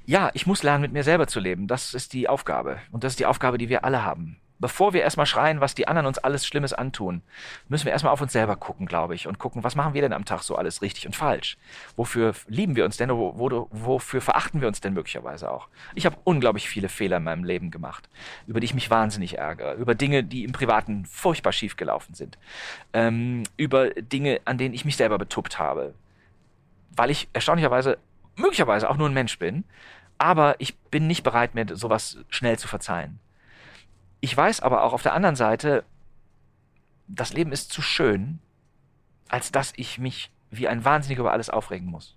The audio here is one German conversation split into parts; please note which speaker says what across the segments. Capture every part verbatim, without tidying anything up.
Speaker 1: Ja, ich muss lernen, mit mir selber zu leben. Das ist die Aufgabe. Und das ist die Aufgabe, die wir alle haben. Bevor wir erstmal schreien, was die anderen uns alles Schlimmes antun, müssen wir erstmal auf uns selber gucken, glaube ich. Und gucken, was machen wir denn am Tag so alles richtig und falsch? Wofür lieben wir uns denn? Wo, wo, wofür verachten wir uns denn möglicherweise auch? Ich habe unglaublich viele Fehler in meinem Leben gemacht, über die ich mich wahnsinnig ärgere. Über Dinge, die im Privaten furchtbar schief gelaufen sind. Ähm, über Dinge, an denen ich mich selber betuppt habe. Weil ich erstaunlicherweise, möglicherweise auch nur ein Mensch bin. Aber ich bin nicht bereit, mir sowas schnell zu verzeihen. Ich weiß aber auch auf der anderen Seite, das Leben ist zu schön, als dass ich mich wie ein Wahnsinniger über alles aufregen muss.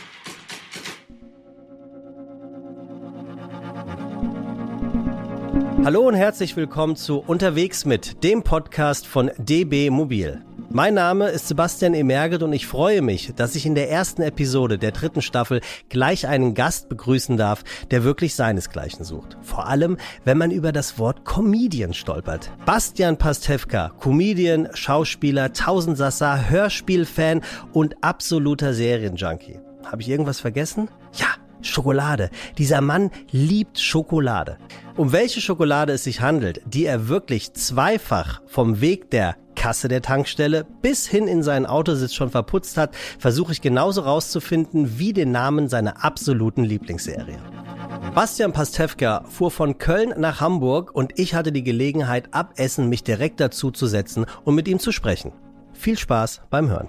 Speaker 2: Hallo und herzlich willkommen zu Unterwegs mit, dem Podcast von D B Mobil. Mein Name ist Sebastian Emerget und ich freue mich, dass ich in der ersten Episode der dritten Staffel gleich einen Gast begrüßen darf, der wirklich seinesgleichen sucht. Vor allem, wenn man über das Wort Comedian stolpert. Bastian Pastewka, Comedian, Schauspieler, Tausendsassa, Hörspielfan und absoluter Serienjunkie. Habe ich irgendwas vergessen? Ja! Schokolade. Dieser Mann liebt Schokolade. Um welche Schokolade es sich handelt, die er wirklich zweifach vom Weg der Kasse der Tankstelle bis hin in seinen Autositz schon verputzt hat, versuche ich genauso rauszufinden wie den Namen seiner absoluten Lieblingsserie. Bastian Pastewka fuhr von Köln nach Hamburg und ich hatte die Gelegenheit, ab Essen mich direkt dazu zu setzen und mit ihm zu sprechen. Viel Spaß beim Hören.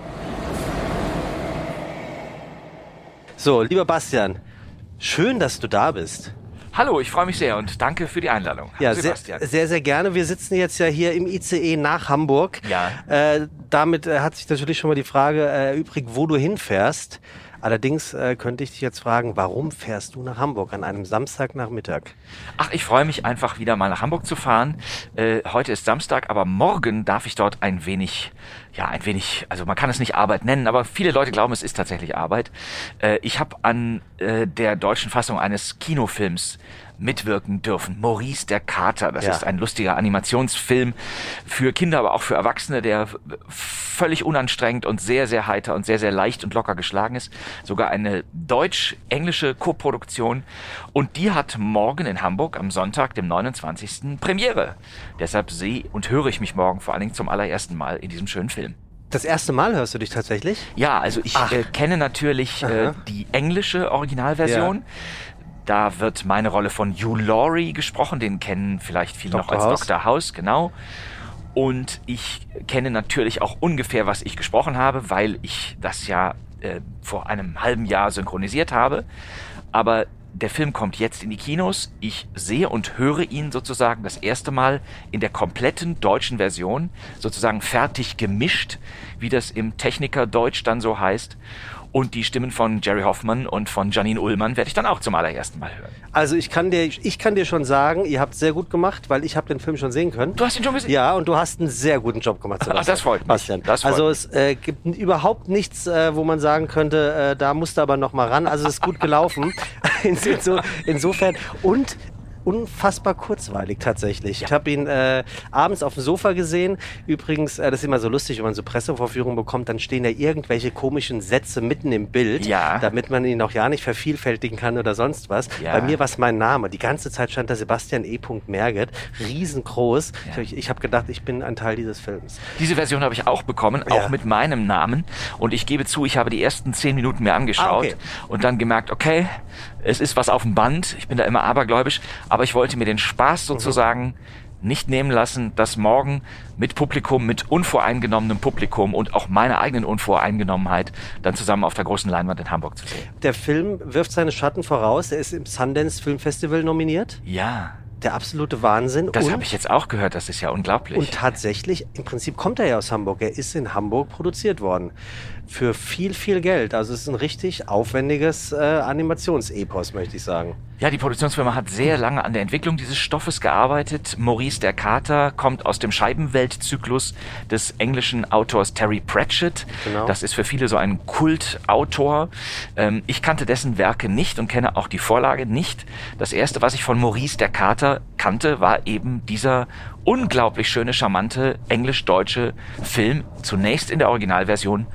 Speaker 2: So, lieber Bastian, schön, dass du da bist.
Speaker 1: Hallo, ich freue mich sehr und danke für die Einladung.
Speaker 2: Ja, sehr, sehr, sehr gerne. Wir sitzen jetzt ja hier im I C E nach Hamburg.
Speaker 1: Ja.
Speaker 2: Äh, damit äh, hat sich natürlich schon mal die Frage erübrigt, wo du hinfährst. Allerdings äh, könnte ich dich jetzt fragen, warum fährst du nach Hamburg an einem Samstagnachmittag?
Speaker 1: Ach, ich freue mich einfach wieder mal nach Hamburg zu fahren. Äh, heute ist Samstag, aber morgen darf ich dort ein wenig, ja, ein wenig, also man kann es nicht Arbeit nennen, aber viele Leute glauben, es ist tatsächlich Arbeit. Äh, ich habe an äh, der deutschen Fassung eines Kinofilms mitwirken dürfen. Maurice der Kater, das ja. ist ein lustiger Animationsfilm für Kinder, aber auch für Erwachsene, der völlig unanstrengend und sehr, sehr heiter und sehr, sehr leicht und locker geschlagen ist. Sogar eine deutsch-englische Koproduktion. Und die hat morgen in Hamburg am Sonntag, dem neunundzwanzigsten Premiere. Deshalb sehe und höre ich mich morgen vor allen Dingen zum allerersten Mal in diesem schönen Film.
Speaker 2: Das erste Mal hörst du dich tatsächlich?
Speaker 1: Ja, also ich äh, kenne natürlich äh, die englische Originalversion. Ja. Da wird meine Rolle von Hugh Laurie gesprochen, den kennen vielleicht viele noch als Doktor House, genau. Und ich kenne natürlich auch ungefähr, was ich gesprochen habe, weil ich das ja äh, vor einem halben Jahr synchronisiert habe. Aber der Film kommt jetzt in die Kinos. Ich sehe und höre ihn sozusagen das erste Mal in der kompletten deutschen Version, sozusagen fertig gemischt, wie das im Techniker-Deutsch dann so heißt. Und die Stimmen von Jerry Hoffman und von Janine Ullmann werde ich dann auch zum allerersten Mal hören.
Speaker 2: Also ich kann dir, ich kann dir schon sagen, ihr habt es sehr gut gemacht, weil ich habe den Film schon sehen können.
Speaker 1: Du hast ihn schon gesehen?
Speaker 2: Ja, und du hast einen sehr guten Job gemacht, Sebastian.
Speaker 1: Ach, das freut mich.
Speaker 2: Bastian.
Speaker 1: Das freut
Speaker 2: also
Speaker 1: mich.
Speaker 2: es äh, gibt überhaupt nichts, äh, wo man sagen könnte, äh, da musst du aber noch mal ran. Also es ist gut gelaufen. Inso, insofern. Und unfassbar kurzweilig tatsächlich. Ja. Ich habe ihn äh, abends auf dem Sofa gesehen. Übrigens, äh, das ist immer so lustig, wenn man so Pressevorführungen bekommt, dann stehen da irgendwelche komischen Sätze mitten im Bild,
Speaker 1: ja.
Speaker 2: damit man ihn auch ja nicht vervielfältigen kann oder sonst was. Ja. Bei mir war es mein Name. Die ganze Zeit stand da Sebastian E. Merget, riesengroß. Ja. Ich, ich habe gedacht, ich bin ein Teil dieses Films.
Speaker 1: Diese Version habe ich auch bekommen,
Speaker 2: ja.
Speaker 1: auch mit meinem Namen. Und ich gebe zu, ich habe die ersten zehn Minuten mir angeschaut ah, okay. und dann gemerkt, okay, es ist was auf dem Band. Ich bin da immer abergläubisch. Aber ich wollte mir den Spaß sozusagen mhm. nicht nehmen lassen, das morgen mit Publikum, mit unvoreingenommenem Publikum und auch meiner eigenen Unvoreingenommenheit dann zusammen auf der großen Leinwand in Hamburg zu sehen.
Speaker 2: Der Film wirft seine Schatten voraus. Er ist im Sundance Film Festival nominiert.
Speaker 1: Ja.
Speaker 2: Der absolute Wahnsinn.
Speaker 1: Das habe ich jetzt auch gehört, das ist ja unglaublich.
Speaker 2: Und tatsächlich, im Prinzip kommt er ja aus Hamburg. Er ist in Hamburg produziert worden. Für viel, viel Geld. Also es ist ein richtig aufwendiges äh, Animationsepos, möchte ich sagen.
Speaker 1: Ja, die Produktionsfirma hat sehr lange an der Entwicklung dieses Stoffes gearbeitet. Maurice der Kater kommt aus dem Scheibenweltzyklus des englischen Autors Terry Pratchett. Genau. Das ist für viele so ein Kultautor. Ähm, ich kannte dessen Werke nicht und kenne auch die Vorlage nicht. Das erste, was ich von Maurice der Kater kannte, war eben dieser unglaublich schöne, charmante englisch-deutsche Film, zunächst in der Originalversion auf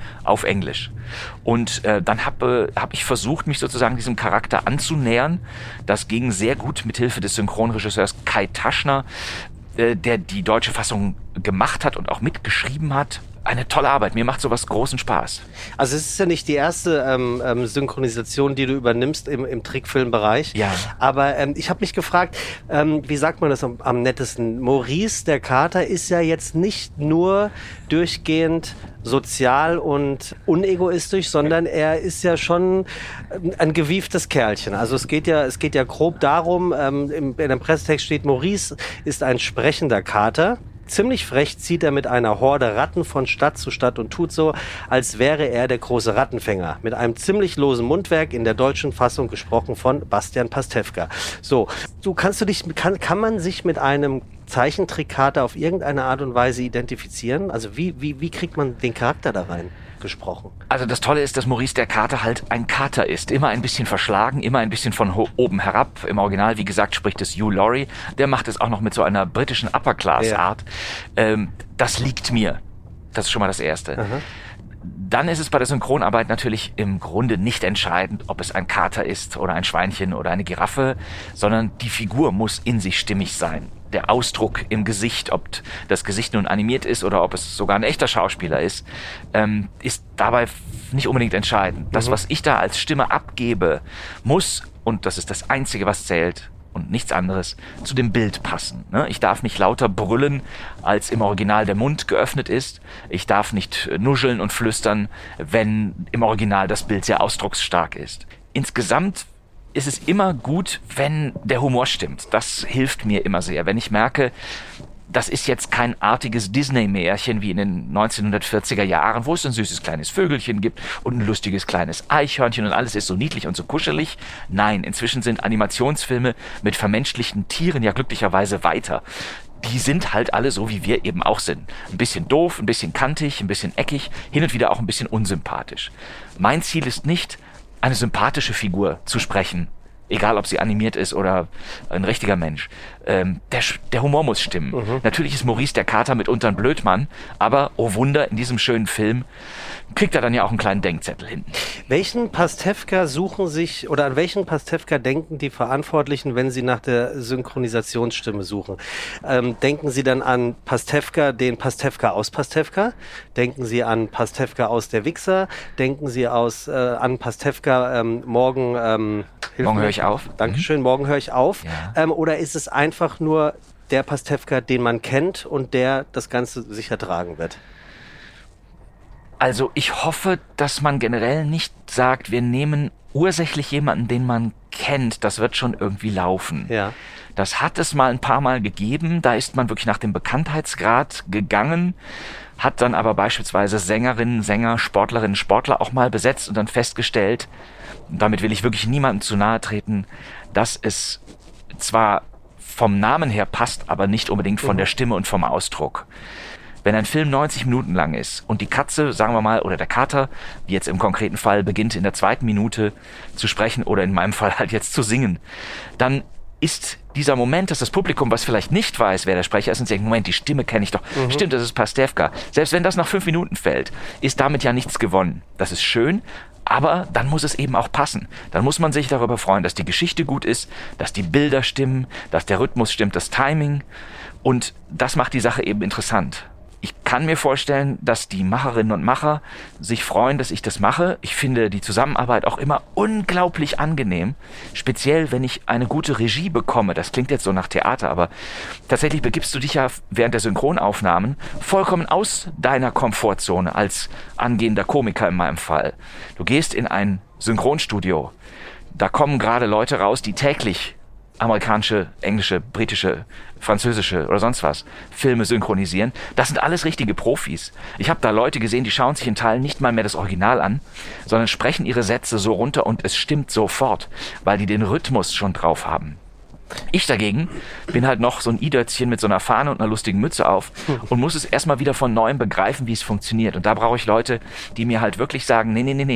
Speaker 1: Englisch. Und äh, dann habe hab ich versucht, mich sozusagen diesem Charakter anzunähern. Das ging sehr gut mit Hilfe des Synchronregisseurs Kai Taschner, äh, der die deutsche Fassung gemacht hat und auch mitgeschrieben hat. Eine tolle Arbeit. Mir macht sowas großen Spaß.
Speaker 2: Also es ist ja nicht die erste ähm, ähm, Synchronisation, die du übernimmst im, im Trickfilmbereich.
Speaker 1: Ja.
Speaker 2: Aber ähm, ich habe mich gefragt, ähm, wie sagt man das am, am nettesten? Maurice, der Kater, ist ja jetzt nicht nur durchgehend sozial und unegoistisch, sondern er ist ja schon ein gewieftes Kerlchen. Also es geht ja, es geht ja grob darum, ähm, im, in dem Pressetext steht, Maurice ist ein sprechender Kater. Ziemlich frech zieht er mit einer Horde Ratten von Stadt zu Stadt und tut so, als wäre er der große Rattenfänger. Mit einem ziemlich losen Mundwerk, in der deutschen Fassung gesprochen von Bastian Pastewka. So, du kannst du dich, kann, kann man sich mit einem Zeichentrickkater auf irgendeine Art und Weise identifizieren? Also wie, wie, wie kriegt man den Charakter da rein gesprochen?
Speaker 1: Also das Tolle ist, dass Maurice der Kater halt ein Kater ist. Immer ein bisschen verschlagen, immer ein bisschen von oben herab. Im Original, wie gesagt, spricht es Hugh Laurie. Der macht es auch noch mit so einer britischen Upper-Class-Art. Ja. Ähm, das liegt mir. Das ist schon mal das Erste. Aha. Dann ist es bei der Synchronarbeit natürlich im Grunde nicht entscheidend, ob es ein Kater ist oder ein Schweinchen oder eine Giraffe, sondern die Figur muss in sich stimmig sein. Der Ausdruck im Gesicht, ob das Gesicht nun animiert ist oder ob es sogar ein echter Schauspieler ist, ähm, ist dabei nicht unbedingt entscheidend. Das, mhm. was ich da als Stimme abgebe, muss, und das ist das Einzige, was zählt, und nichts anderes, zu dem Bild passen. Ich darf nicht lauter brüllen, als im Original der Mund geöffnet ist. Ich darf nicht nuscheln und flüstern, wenn im Original das Bild sehr ausdrucksstark ist. Insgesamt ist es immer gut, wenn der Humor stimmt. Das hilft mir immer sehr. Wenn ich merke, das ist jetzt kein artiges Disney-Märchen wie in den neunzehnhundertvierziger Jahren, wo es ein süßes kleines Vögelchen gibt und ein lustiges kleines Eichhörnchen und alles ist so niedlich und so kuschelig. Nein, inzwischen sind Animationsfilme mit vermenschlichten Tieren ja glücklicherweise weiter. Die sind halt alle so, wie wir eben auch sind. Ein bisschen doof, ein bisschen kantig, ein bisschen eckig, hin und wieder auch ein bisschen unsympathisch. Mein Ziel ist nicht, eine sympathische Figur zu sprechen, egal ob sie animiert ist oder ein richtiger Mensch. Ähm, der, der Humor muss stimmen. Mhm. Natürlich ist Maurice der Kater mitunter ein Blödmann, aber, oh Wunder, in diesem schönen Film kriegt er dann ja auch einen kleinen Denkzettel hinten.
Speaker 2: Welchen Pastewka suchen sich, oder an welchen Pastewka denken die Verantwortlichen, wenn sie nach der Synchronisationsstimme suchen? Ähm, denken sie dann an Pastewka, den Pastewka aus Pastewka? Denken sie an Pastewka aus Der Wichser? Denken sie aus, äh, an Pastewka ähm, morgen... Ähm,
Speaker 1: morgen höre ich auf.
Speaker 2: Dankeschön, mhm. morgen höre ich auf. Ja. Ähm, oder ist es einfach nur der Pastewka, den man kennt und der das Ganze sicher tragen wird?
Speaker 1: Also ich hoffe, dass man generell nicht sagt, wir nehmen ursächlich jemanden, den man kennt, das wird schon irgendwie laufen.
Speaker 2: Ja.
Speaker 1: Das hat es mal ein paar Mal gegeben, da ist man wirklich nach dem Bekanntheitsgrad gegangen, hat dann aber beispielsweise Sängerinnen, Sänger, Sportlerinnen, Sportler auch mal besetzt und dann festgestellt, und damit will ich wirklich niemandem zu nahe treten, dass es zwar vom Namen her passt, aber nicht unbedingt von mhm. der Stimme und vom Ausdruck. Wenn ein Film neunzig Minuten lang ist und die Katze, sagen wir mal, oder der Kater, wie jetzt im konkreten Fall, beginnt in der zweiten Minute zu sprechen oder in meinem Fall halt jetzt zu singen, dann ist dieser Moment, dass das Publikum, was vielleicht nicht weiß, wer der Sprecher ist, und denkt, Moment, die Stimme kenne ich doch. Mhm. Stimmt, das ist Pastewka. Selbst wenn das nach fünf Minuten fällt, ist damit ja nichts gewonnen. Das ist schön, aber dann muss es eben auch passen. Dann muss man sich darüber freuen, dass die Geschichte gut ist, dass die Bilder stimmen, dass der Rhythmus stimmt, das Timing. Und das macht die Sache eben interessant. Ich kann mir vorstellen, dass die Macherinnen und Macher sich freuen, dass ich das mache. Ich finde die Zusammenarbeit auch immer unglaublich angenehm. Speziell, wenn ich eine gute Regie bekomme. Das klingt jetzt so nach Theater, aber tatsächlich begibst du dich ja während der Synchronaufnahmen vollkommen aus deiner Komfortzone als angehender Komiker in meinem Fall. Du gehst in ein Synchronstudio. Da kommen gerade Leute raus, die täglich amerikanische, englische, britische, französische oder sonst was Filme synchronisieren. Das sind alles richtige Profis. Ich habe da Leute gesehen, die schauen sich in Teilen nicht mal mehr das Original an, sondern sprechen ihre Sätze so runter und es stimmt sofort, weil die den Rhythmus schon drauf haben. Ich dagegen bin halt noch so ein I-Dötzchen mit so einer Fahne und einer lustigen Mütze auf und muss es erstmal wieder von Neuem begreifen, wie es funktioniert. Und da brauche ich Leute, die mir halt wirklich sagen, nee, nee, nee, nee,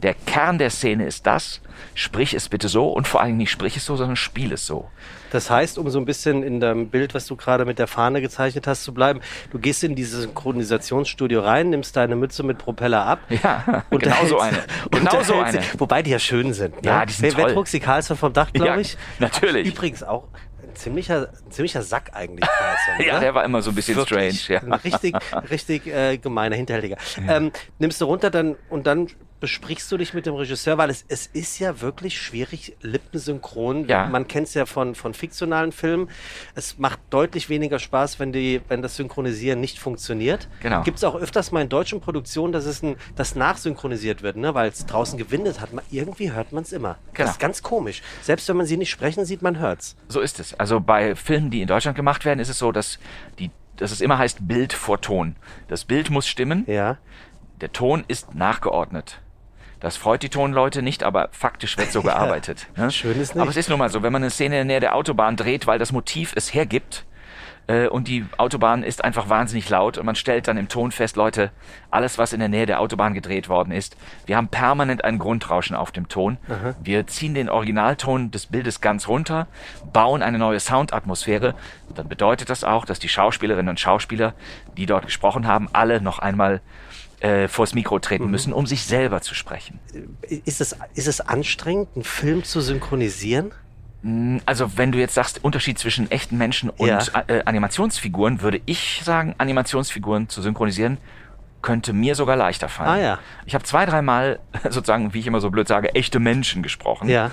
Speaker 1: Der Kern der Szene ist das, sprich es bitte so und vor allem nicht sprich es so, sondern spiel es so.
Speaker 2: Das heißt, um so ein bisschen in dem Bild, was du gerade mit der Fahne gezeichnet hast, zu bleiben, du gehst in dieses Synchronisationsstudio rein, nimmst deine Mütze mit Propeller ab.
Speaker 1: Ja, genau so eine. Genau so eine.
Speaker 2: Wobei die ja schön sind.
Speaker 1: Ja,
Speaker 2: ne?
Speaker 1: die sind
Speaker 2: wer,
Speaker 1: toll.
Speaker 2: Wer trug sie? Carlsson vom Dach, glaube
Speaker 1: ja,
Speaker 2: ich.
Speaker 1: Natürlich.
Speaker 2: Übrigens auch ein ziemlicher, ein ziemlicher Sack eigentlich, Carlsson.
Speaker 1: Ja,
Speaker 2: oder?
Speaker 1: der war immer so ein bisschen
Speaker 2: Wirklich,
Speaker 1: strange. Ja.
Speaker 2: Ein richtig, richtig äh, gemeiner Hinterhältiger. Ja. Ähm, nimmst du runter dann und dann besprichst du dich mit dem Regisseur, weil es, es ist ja wirklich schwierig, lippensynchron.
Speaker 1: Ja.
Speaker 2: Man kennt es ja von, von fiktionalen Filmen. Es macht deutlich weniger Spaß, wenn, die, wenn das Synchronisieren nicht funktioniert.
Speaker 1: Genau.
Speaker 2: Gibt es auch öfters mal in deutschen Produktionen, dass es ein, das nachsynchronisiert wird, ne? Weil es draußen gewindet hat. Man, irgendwie hört man es immer.
Speaker 1: Genau.
Speaker 2: Das ist ganz komisch. Selbst wenn man sie nicht sprechen sieht, man hört es.
Speaker 1: So ist es. Also bei Filmen, die in Deutschland gemacht werden, ist es so, dass, die, dass es immer heißt Bild vor Ton. Das Bild muss stimmen,
Speaker 2: Ja.
Speaker 1: der Ton ist nachgeordnet. Das freut die Tonleute nicht, aber faktisch wird so gearbeitet.
Speaker 2: Ja,
Speaker 1: ne?
Speaker 2: schön ist nicht.
Speaker 1: Aber es ist nun mal so, wenn man eine Szene in der Nähe der Autobahn dreht, weil das Motiv es hergibt äh, und die Autobahn ist einfach wahnsinnig laut und man stellt dann im Ton fest, Leute, alles, was in der Nähe der Autobahn gedreht worden ist, wir haben permanent ein Grundrauschen auf dem Ton.
Speaker 2: Aha.
Speaker 1: Wir ziehen den Originalton des Bildes ganz runter, bauen eine neue Soundatmosphäre. Dann bedeutet das auch, dass die Schauspielerinnen und Schauspieler, die dort gesprochen haben, alle noch einmal äh, vors Mikro treten müssen, um sich selber zu sprechen.
Speaker 2: Ist es, ist es anstrengend, einen Film zu synchronisieren?
Speaker 1: Also wenn du jetzt sagst, Unterschied zwischen echten Menschen und
Speaker 2: Ja.
Speaker 1: äh, Animationsfiguren, würde ich sagen, Animationsfiguren zu synchronisieren, könnte mir sogar leichter fallen.
Speaker 2: Ah ja.
Speaker 1: Ich habe zwei, dreimal sozusagen, wie ich immer so blöd sage, echte Menschen gesprochen.
Speaker 2: Ja.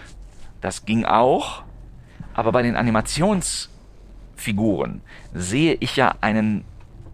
Speaker 1: Das ging auch, aber bei den Animationsfiguren sehe ich ja einen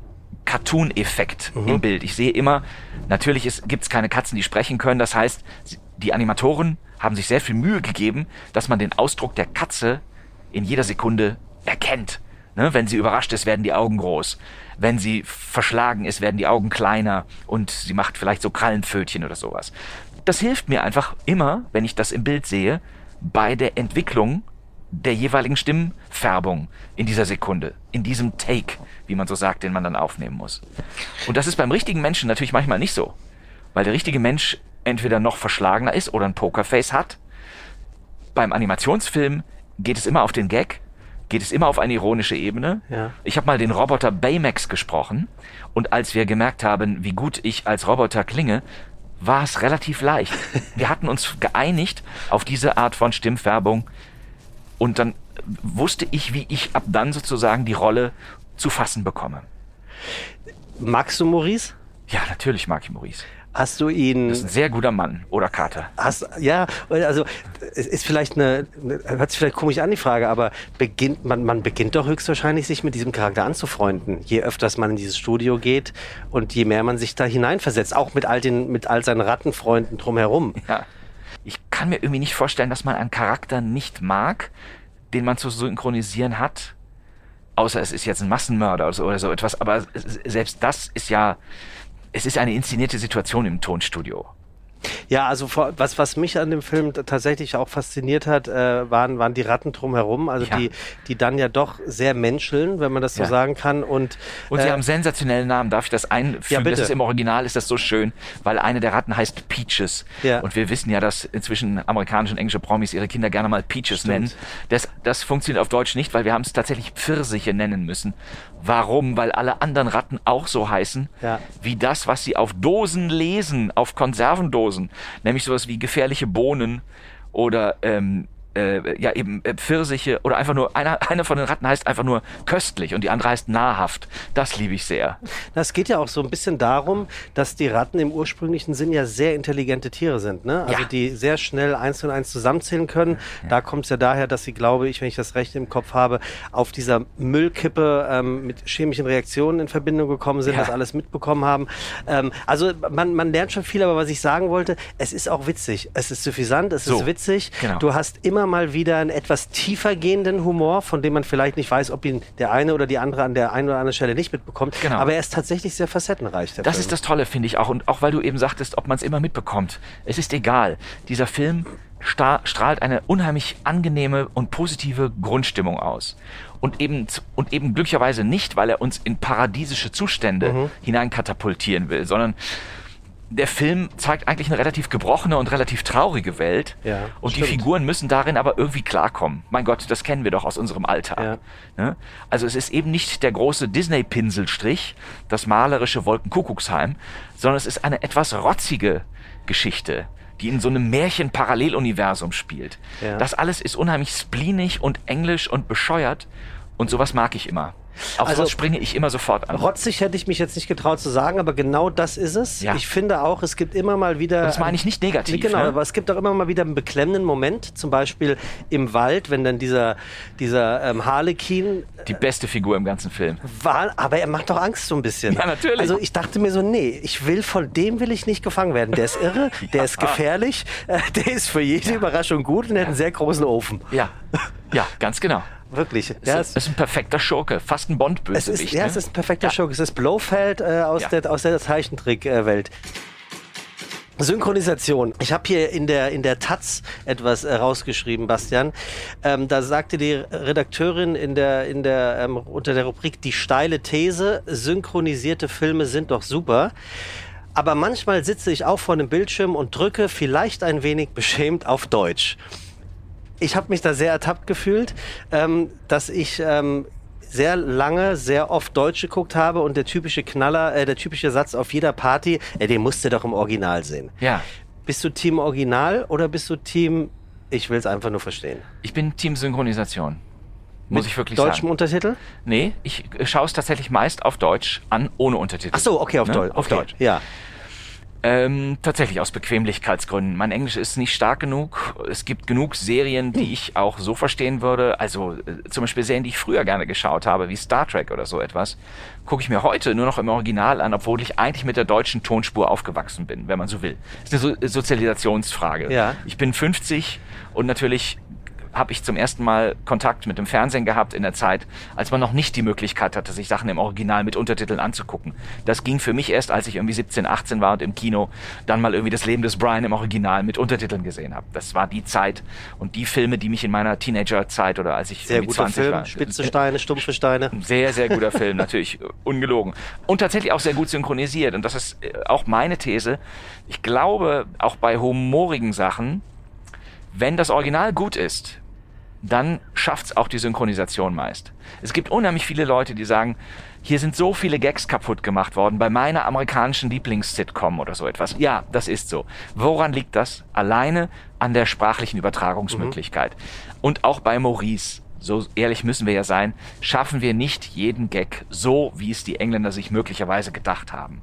Speaker 1: Cartoon-Effekt
Speaker 2: Mhm.
Speaker 1: im Bild. Ich sehe immer, natürlich gibt es keine Katzen, die sprechen können. Das heißt, die Animatoren haben sich sehr viel Mühe gegeben, dass man den Ausdruck der Katze in jeder Sekunde erkennt. Ne? Wenn sie überrascht ist, werden die Augen groß. Wenn sie verschlagen ist, werden die Augen kleiner und sie macht vielleicht so Krallenpfötchen oder sowas. Das hilft mir einfach immer, wenn ich das im Bild sehe, bei der Entwicklung der jeweiligen Stimmfärbung in dieser Sekunde, in diesem Take, wie man so sagt, den man dann aufnehmen muss. Und das ist beim richtigen Menschen natürlich manchmal nicht so, weil der richtige Mensch entweder noch verschlagener ist oder ein Pokerface hat. Beim Animationsfilm geht es immer auf den Gag, geht es immer auf eine ironische Ebene.
Speaker 2: Ja.
Speaker 1: Ich habe mal den Roboter Baymax gesprochen und als wir gemerkt haben, wie gut ich als Roboter klinge, war es relativ leicht. Wir hatten uns geeinigt auf diese Art von Stimmfärbung und dann wusste ich, wie ich ab dann sozusagen die Rolle zu fassen bekomme.
Speaker 2: Magst du Maurice?
Speaker 1: Ja, natürlich mag ich Maurice.
Speaker 2: Hast du ihn...
Speaker 1: Das ist ein sehr guter Mann oder Kater.
Speaker 2: Hast, ja, also es ist vielleicht eine, hört sich vielleicht komisch an, die Frage, aber beginnt, man, man beginnt doch höchstwahrscheinlich, sich mit diesem Charakter anzufreunden, je öfters man in dieses Studio geht und je mehr man sich da hineinversetzt, auch mit all, den, mit all seinen Rattenfreunden drumherum.
Speaker 1: Ja. Ich kann mir irgendwie nicht vorstellen, dass man einen Charakter nicht mag, den man zu synchronisieren hat, außer es ist jetzt ein Massenmörder oder so, oder so etwas, aber selbst das ist ja, es ist eine inszenierte Situation im Tonstudio.
Speaker 2: Ja, also vor- was, was mich an dem Film t- tatsächlich auch fasziniert hat, äh, waren, waren die Ratten drumherum, also
Speaker 1: Ja.
Speaker 2: die, die dann ja doch sehr menscheln, wenn man das so
Speaker 1: Ja.
Speaker 2: sagen kann. Und,
Speaker 1: Und sie
Speaker 2: äh,
Speaker 1: haben sensationellen Namen. Darf ich das einfügen?
Speaker 2: Ja, bitte.
Speaker 1: Das ist im Original ist das so schön, weil eine der Ratten heißt Peaches.
Speaker 2: Ja.
Speaker 1: Und wir wissen ja, dass inzwischen amerikanische und englische Promis ihre Kinder gerne mal Peaches
Speaker 2: Stimmt.
Speaker 1: nennen. Das, das funktioniert auf Deutsch nicht, weil wir haben es tatsächlich Pfirsiche nennen müssen. Warum? Weil alle anderen Ratten auch so heißen,
Speaker 2: Ja.
Speaker 1: wie das, was sie auf Dosen lesen, auf Konservendosen. Nämlich sowas wie gefährliche Bohnen oder ähm, äh, ja eben äh, Pfirsiche oder einfach nur, einer, einer von den Ratten heißt einfach nur köstlich und die andere heißt nahrhaft. Das liebe ich sehr.
Speaker 2: Das geht ja auch so ein bisschen darum, dass die Ratten im ursprünglichen Sinn ja sehr intelligente Tiere sind, ne? Also
Speaker 1: Ja.
Speaker 2: die sehr schnell eins und eins zusammenzählen können. Da kommt es ja daher, dass sie, glaube ich, wenn ich das recht im Kopf habe, auf dieser Müllkippe ähm, mit chemischen Reaktionen in Verbindung gekommen sind,
Speaker 1: Ja.
Speaker 2: das alles mitbekommen haben. Ähm, also man, man lernt schon viel, aber was ich sagen wollte, es ist auch witzig. Es ist suffisant, es
Speaker 1: So,
Speaker 2: ist witzig.
Speaker 1: genau.
Speaker 2: Du hast immer mal wieder einen etwas tiefer gehenden Humor, von dem man vielleicht nicht weiß, ob ihn der eine oder die andere an der einen oder anderen Stelle nicht mitbekommt.
Speaker 1: Genau.
Speaker 2: Aber er ist tatsächlich sehr facettenreich, der
Speaker 1: Das
Speaker 2: Film.
Speaker 1: ist das Tolle, finde ich auch. Und auch weil du eben sagtest, ob man es immer mitbekommt. Es ist egal. Dieser Film sta- strahlt eine unheimlich angenehme und positive Grundstimmung aus. Und eben, z- und eben glücklicherweise nicht, weil er uns in paradiesische Zustände
Speaker 2: Mhm.
Speaker 1: hineinkatapultieren will, sondern der Film zeigt eigentlich eine relativ gebrochene und relativ traurige Welt.
Speaker 2: Ja,
Speaker 1: und
Speaker 2: stimmt.
Speaker 1: die Figuren müssen darin aber irgendwie klarkommen. Mein Gott, das kennen wir doch aus unserem Alltag.
Speaker 2: Ja.
Speaker 1: Ne? Also es ist eben nicht der große Disney-Pinselstrich, das malerische Wolkenkuckucksheim, sondern es ist eine etwas rotzige Geschichte, die in so einem Märchen-Paralleluniversum spielt.
Speaker 2: Ja.
Speaker 1: Das alles ist unheimlich spleenig und englisch und bescheuert und sowas mag ich immer. Auf
Speaker 2: Also,
Speaker 1: sowas springe ich immer sofort an.
Speaker 2: Rotzig hätte ich mich jetzt nicht getraut zu sagen, aber genau das ist es.
Speaker 1: Ja.
Speaker 2: Ich finde auch, es gibt immer mal wieder...
Speaker 1: Und das meine ich nicht negativ.
Speaker 2: Nee, genau,
Speaker 1: ne?
Speaker 2: aber es gibt auch immer mal wieder einen beklemmenden Moment, zum Beispiel im Wald, wenn dann dieser, dieser ähm, Harlekin...
Speaker 1: Die beste Figur im ganzen Film.
Speaker 2: War, aber er macht doch Angst so ein bisschen.
Speaker 1: Ja, natürlich.
Speaker 2: Also ich dachte mir so, nee, ich will, von dem will ich nicht gefangen werden. Der ist irre, der ist gefährlich, äh, der ist für jede Überraschung gut und er hat einen sehr großen Ofen.
Speaker 1: Ja, ja, ganz genau.
Speaker 2: Wirklich.
Speaker 1: Es
Speaker 2: Ja,
Speaker 1: ist, ist ein perfekter Schurke, fast ein Bond-Bösewicht.
Speaker 2: es ist, ja,
Speaker 1: ne?
Speaker 2: es ist ein perfekter
Speaker 1: Ja.
Speaker 2: Schurke. Es ist Blofeld äh, aus,
Speaker 1: Ja.
Speaker 2: der, aus der Zeichentrick-Welt. Synchronisation. Ich habe hier in der in der Taz etwas äh, rausgeschrieben, Bastian. Ähm, da sagte die Redakteurin in der in der ähm, unter der Rubrik die steile These: Synchronisierte Filme sind doch super. Aber manchmal sitze ich auch vor einem Bildschirm und drücke vielleicht ein wenig beschämt auf Deutsch. Ich habe mich da sehr ertappt gefühlt, ähm, dass ich ähm, sehr lange, sehr oft Deutsch geguckt habe und der typische Knaller, äh, der typische Satz auf jeder Party, äh, den musst du doch im Original sehen.
Speaker 1: Ja,
Speaker 2: Bist du Team Original oder bist du Team, ich will es einfach nur verstehen?
Speaker 1: ich bin Team Synchronisation. Muss
Speaker 2: Mit
Speaker 1: ich wirklich
Speaker 2: deutschem
Speaker 1: sagen.
Speaker 2: Untertitel?
Speaker 1: Nee, ich schaue es tatsächlich meist auf Deutsch an, ohne Untertitel.
Speaker 2: Ach so, okay, auf
Speaker 1: Ne?
Speaker 2: Deutsch.
Speaker 1: Auf
Speaker 2: okay.
Speaker 1: Deutsch.
Speaker 2: Ja.
Speaker 1: Ähm, tatsächlich aus Bequemlichkeitsgründen. Mein Englisch ist nicht stark genug. Es gibt genug Serien, die ich auch so verstehen würde. Also äh, zum Beispiel Serien, die ich früher gerne geschaut habe, wie Star Trek oder so etwas, gucke ich mir heute nur noch im Original an, obwohl ich eigentlich mit der deutschen Tonspur aufgewachsen bin, wenn man so will. Das ist eine so Sozialisationsfrage.
Speaker 2: Ja.
Speaker 1: Ich bin fünfzig und natürlich habe ich zum ersten Mal Kontakt mit dem Fernsehen gehabt in der Zeit, als man noch nicht die Möglichkeit hatte, sich Sachen im Original mit Untertiteln anzugucken. Das ging für mich erst, als ich irgendwie siebzehn, achtzehn war und im Kino dann mal irgendwie das Leben des Brian im Original mit Untertiteln gesehen habe. Das war die Zeit und die Filme, die mich in meiner Teenagerzeit oder als ich
Speaker 2: Sehr
Speaker 1: irgendwie
Speaker 2: guter
Speaker 1: zwanzig
Speaker 2: Film.
Speaker 1: war.
Speaker 2: Spitze Steine, stumpfe Steine.
Speaker 1: Sehr, sehr guter Film, natürlich, ungelogen. Und tatsächlich auch sehr gut synchronisiert. Und das ist äh, auch meine These. Ich glaube, auch bei humorigen Sachen, wenn das Original gut ist, dann schafft's auch die Synchronisation meist. Es gibt unheimlich viele Leute, die sagen, hier sind so viele Gags kaputt gemacht worden bei meiner amerikanischen Lieblings-Sitcom oder so etwas. Ja, das ist so. Woran liegt das? Alleine an der sprachlichen Übertragungsmöglichkeit. Mhm. Und auch bei Maurice, so ehrlich müssen wir ja sein, schaffen wir nicht jeden Gag so, wie es die Engländer sich möglicherweise gedacht haben.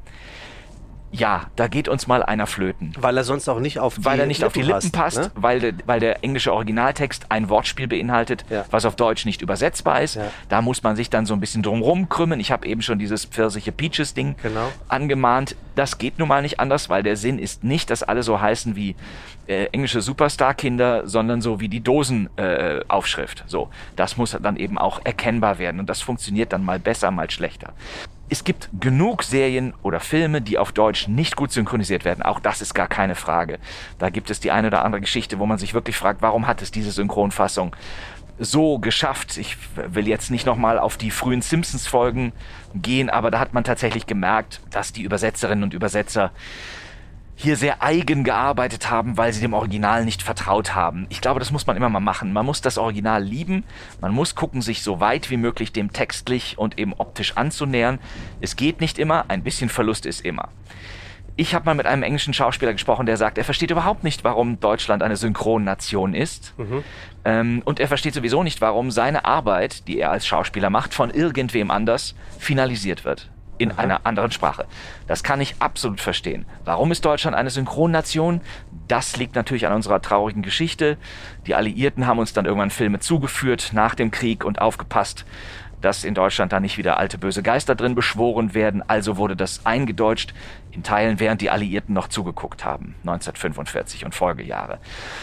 Speaker 1: Ja, da geht uns mal einer flöten.
Speaker 2: Weil er sonst auch nicht auf die
Speaker 1: Weil er nicht auf die Lippen passt,
Speaker 2: ne?
Speaker 1: weil, de, weil der englische Originaltext ein Wortspiel beinhaltet,
Speaker 2: Ja.
Speaker 1: was auf Deutsch nicht übersetzbar ist.
Speaker 2: Ja.
Speaker 1: Da muss man sich dann so ein bisschen drumrum krümmen. Ich habe eben schon dieses Pfirsiche Peaches Ding
Speaker 2: Genau.
Speaker 1: angemahnt. Das geht nun mal nicht anders, weil der Sinn ist nicht, dass alle so heißen wie äh, englische Superstar-Kinder, sondern so wie die Dosenaufschrift. Äh, Aufschrift. So, das muss dann eben auch erkennbar werden und das funktioniert dann mal besser, mal schlechter. Es gibt genug Serien oder Filme, die auf Deutsch nicht gut synchronisiert werden. Auch das ist gar keine Frage. Da gibt es die eine oder andere Geschichte, wo man sich wirklich fragt, warum hat es diese Synchronfassung so geschafft? Ich will jetzt nicht nochmal auf die frühen Simpsons-Folgen gehen, aber da hat man tatsächlich gemerkt, dass die Übersetzerinnen und Übersetzer hier sehr eigen gearbeitet haben, weil sie dem Original nicht vertraut haben. Ich glaube, das muss man immer mal machen. Man muss das Original lieben, man muss gucken, sich so weit wie möglich dem textlich und eben optisch anzunähern. Es geht nicht immer, ein bisschen Verlust ist immer. Ich habe mal mit einem englischen Schauspieler gesprochen, der sagt, er versteht überhaupt nicht, warum Deutschland eine Synchronnation ist. Mhm. Ähm, und er versteht sowieso nicht, warum seine Arbeit, die er als Schauspieler macht, von irgendwem anders finalisiert wird. In Aha. einer anderen Sprache. Das kann ich absolut verstehen. Warum ist Deutschland eine Synchronnation? Das liegt natürlich an unserer traurigen Geschichte. Die Alliierten haben uns dann irgendwann Filme zugeführt nach dem Krieg und aufgepasst, dass in Deutschland da nicht wieder alte böse Geister drin beschworen werden. Also wurde das eingedeutscht, in Teilen während die Alliierten noch zugeguckt haben, neunzehnhundertfünfundvierzig und Folgejahre.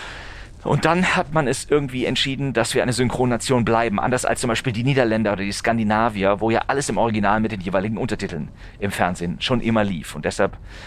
Speaker 1: Und dann hat man es irgendwie entschieden, dass wir eine Synchronnation bleiben. Anders als zum Beispiel die Niederländer oder die Skandinavier, wo ja alles im Original mit den jeweiligen Untertiteln im Fernsehen schon immer lief. Und deshalb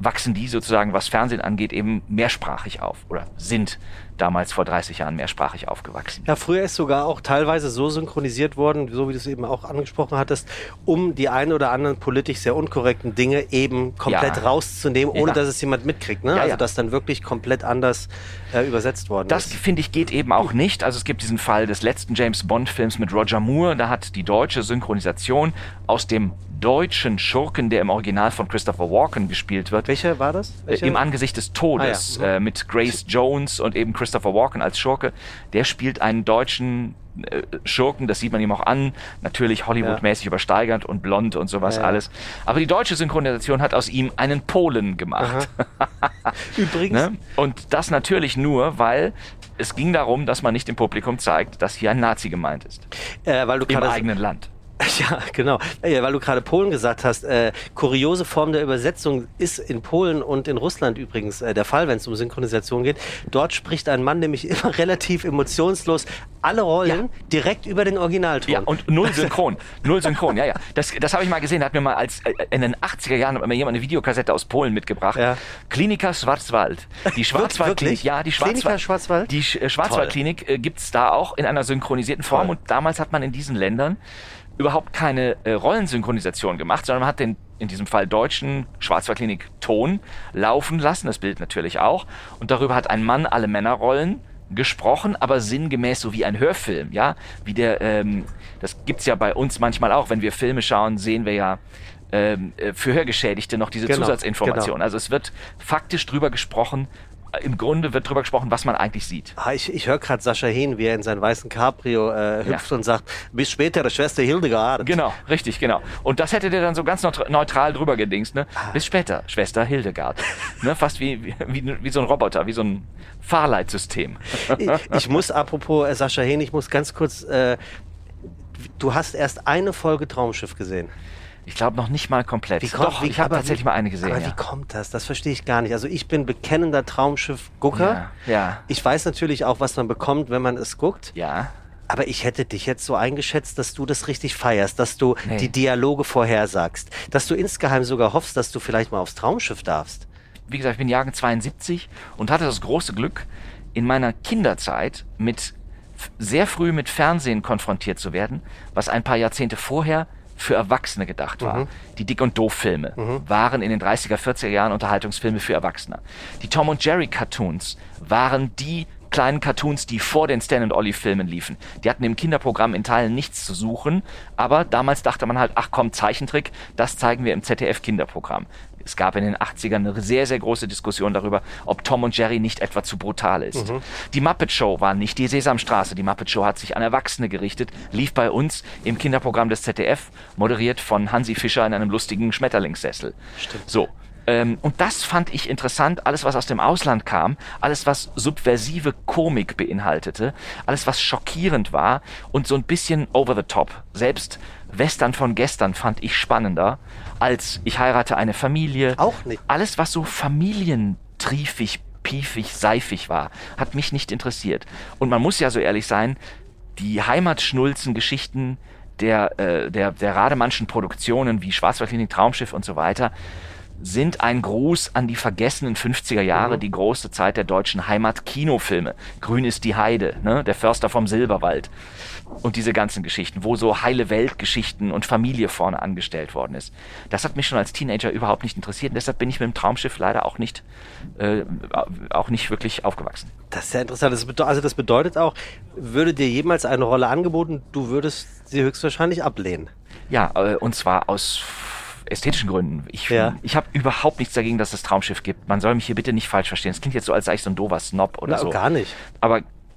Speaker 1: wachsen die sozusagen, was Fernsehen angeht, eben mehrsprachig auf oder sind damals vor dreißig Jahren mehrsprachig aufgewachsen.
Speaker 2: Ja, früher ist sogar auch teilweise so synchronisiert worden, so wie du es eben auch angesprochen hattest, um die ein oder anderen politisch sehr unkorrekten Dinge eben komplett ja. rauszunehmen, ohne
Speaker 1: ja.
Speaker 2: dass es jemand mitkriegt. Ne?
Speaker 1: Ja,
Speaker 2: also
Speaker 1: ja.
Speaker 2: dass dann wirklich komplett anders äh, übersetzt worden
Speaker 1: das,
Speaker 2: ist.
Speaker 1: Das, finde ich, geht eben auch nicht. Also es gibt diesen Fall des letzten James-Bond-Films mit Roger Moore. Da hat die deutsche Synchronisation aus dem deutschen Schurken, der im Original von Christopher Walken gespielt wird.
Speaker 2: Welcher war das? Welche?
Speaker 1: Im Angesicht des Todes
Speaker 2: ah, ja.
Speaker 1: äh, mit Grace Jones und eben Christopher Walken als Schurke. Der spielt einen deutschen äh, Schurken, das sieht man ihm auch an, natürlich Hollywood-mäßig ja. übersteigert und blond und sowas ja, ja. alles. Aber die deutsche Synchronisation hat aus ihm einen Polen gemacht.
Speaker 2: Übrigens.
Speaker 1: Ne? Und das natürlich nur, weil es ging darum, dass man nicht dem Publikum zeigt, dass hier ein Nazi gemeint ist.
Speaker 2: Äh, weil du
Speaker 1: Im eigenen Land.
Speaker 2: Ja, genau. Ja, weil du gerade Polen gesagt hast. Äh, kuriose Form der Übersetzung ist in Polen und in Russland übrigens äh, der Fall, wenn es um Synchronisation geht. Dort spricht ein Mann nämlich immer relativ emotionslos alle Rollen ja. direkt über den Originalton.
Speaker 1: Ja, und null Synchron. null Synchron, ja, ja. Das, das habe ich mal gesehen. Da hat mir mal als äh, in den achtziger Jahren hat mir jemand eine Videokassette aus Polen mitgebracht. Ja. Klinika Schwarzwald. Die Schwarzwaldklinik. Ja, die Schwarzwald.
Speaker 2: Schwarzwald?
Speaker 1: Die Sch- Schwarzwaldklinik äh, gibt es da auch in einer synchronisierten Form. Toll. Und damals hat man in diesen Ländern überhaupt keine äh, Rollensynchronisation gemacht, sondern man hat den, in diesem Fall deutschen Schwarzwaldklinik-Ton laufen lassen, das Bild natürlich auch. Und darüber hat ein Mann alle Männerrollen gesprochen, aber sinngemäß so wie ein Hörfilm, ja, wie der, ähm, das gibt's ja bei uns manchmal auch, wenn wir Filme schauen, sehen wir ja ähm, für Hörgeschädigte noch diese
Speaker 2: genau,
Speaker 1: Zusatzinformation.
Speaker 2: Genau.
Speaker 1: Also es wird faktisch drüber gesprochen, im Grunde wird drüber gesprochen, was man eigentlich sieht.
Speaker 2: Ah, ich ich höre gerade Sascha Hehn, wie er in seinen weißen Cabrio äh, hüpft ja. und sagt, bis später, Schwester Hildegard.
Speaker 1: Genau, richtig, genau. Und das hätte der dann so ganz neutral drüber gedingst, ne? Ah. Bis später, Schwester Hildegard. Ne? Fast wie, wie, wie, wie so ein Roboter, wie so ein Fahrleitsystem.
Speaker 2: ich, ich muss, apropos äh, Sascha Hehn, ich muss ganz kurz, äh, du hast erst eine Folge Traumschiff gesehen.
Speaker 1: Ich glaube noch nicht mal komplett.
Speaker 2: Wie kommt,
Speaker 1: Doch,
Speaker 2: wie,
Speaker 1: ich habe tatsächlich
Speaker 2: wie,
Speaker 1: mal eine gesehen.
Speaker 2: Aber
Speaker 1: ja.
Speaker 2: wie kommt das? Das verstehe ich gar nicht. Also ich bin bekennender Traumschiff-Gucker.
Speaker 1: Ja, ja.
Speaker 2: Ich weiß natürlich auch, was man bekommt, wenn man es guckt.
Speaker 1: Ja.
Speaker 2: Aber ich hätte dich jetzt so eingeschätzt, dass du das richtig feierst, dass du
Speaker 1: nee.
Speaker 2: die Dialoge vorhersagst, dass du insgeheim sogar hoffst, dass du vielleicht mal aufs Traumschiff darfst.
Speaker 1: Wie gesagt, ich bin Jahrgang zweiundsiebzig und hatte das große Glück, in meiner Kinderzeit mit sehr früh mit Fernsehen konfrontiert zu werden, was ein paar Jahrzehnte vorher für Erwachsene gedacht war. Mhm. Die Dick- und Doof-Filme mhm. waren in den dreißiger, vierziger Jahren Unterhaltungsfilme für Erwachsene. Die Tom und Jerry Cartoons waren die kleinen Cartoons, die vor den Stan und Ollie Filmen liefen. Die hatten im Kinderprogramm in Teilen nichts zu suchen, aber damals dachte man halt, ach komm, Zeichentrick, das zeigen wir im Z D F Kinderprogramm. Es gab in den achtzigern eine sehr, sehr große Diskussion darüber, ob Tom und Jerry nicht etwa zu brutal ist. Mhm. Die Muppet Show war nicht die Sesamstraße. Die Muppet Show hat sich an Erwachsene gerichtet, lief bei uns im Kinderprogramm des Z D F, moderiert von Hansi Fischer in einem lustigen Schmetterlingssessel.
Speaker 2: Stimmt.
Speaker 1: So. Ähm, und das fand ich interessant, alles was aus dem Ausland kam, alles was subversive Komik beinhaltete, alles was schockierend war und so ein bisschen over the top. Selbst Western von gestern fand ich spannender als Ich heirate eine Familie.
Speaker 2: Auch nicht.
Speaker 1: Alles was so familientriefig, piefig, seifig war, hat mich nicht interessiert. Und man muss ja so ehrlich sein, die Heimatschnulzen-Geschichten der, äh, der, der Rademannschen Produktionen wie Schwarzwaldklinik, Traumschiff und so weiter sind ein Gruß an die vergessenen fünfziger Jahre, mhm. die große Zeit der deutschen Heimatkinofilme. Grün ist die Heide, ne? Der Förster vom Silberwald und diese ganzen Geschichten, wo so heile Weltgeschichten und Familie vorne angestellt worden ist. Das hat mich schon als Teenager überhaupt nicht interessiert und deshalb bin ich mit dem Traumschiff leider auch nicht, äh, auch nicht wirklich aufgewachsen.
Speaker 2: Das ist sehr interessant. Das bedeutet, also das bedeutet auch, würde dir jemals eine Rolle angeboten, du würdest sie höchstwahrscheinlich ablehnen.
Speaker 1: Ja, äh, und zwar aus ästhetischen Gründen. Ich,
Speaker 2: ja.
Speaker 1: ich habe überhaupt nichts dagegen, dass es Traumschiff gibt. Man soll mich hier bitte nicht falsch verstehen. Es klingt jetzt so, als sei ich so ein doofer Snob oder
Speaker 2: Na,
Speaker 1: so.
Speaker 2: Gar nicht.
Speaker 1: Aber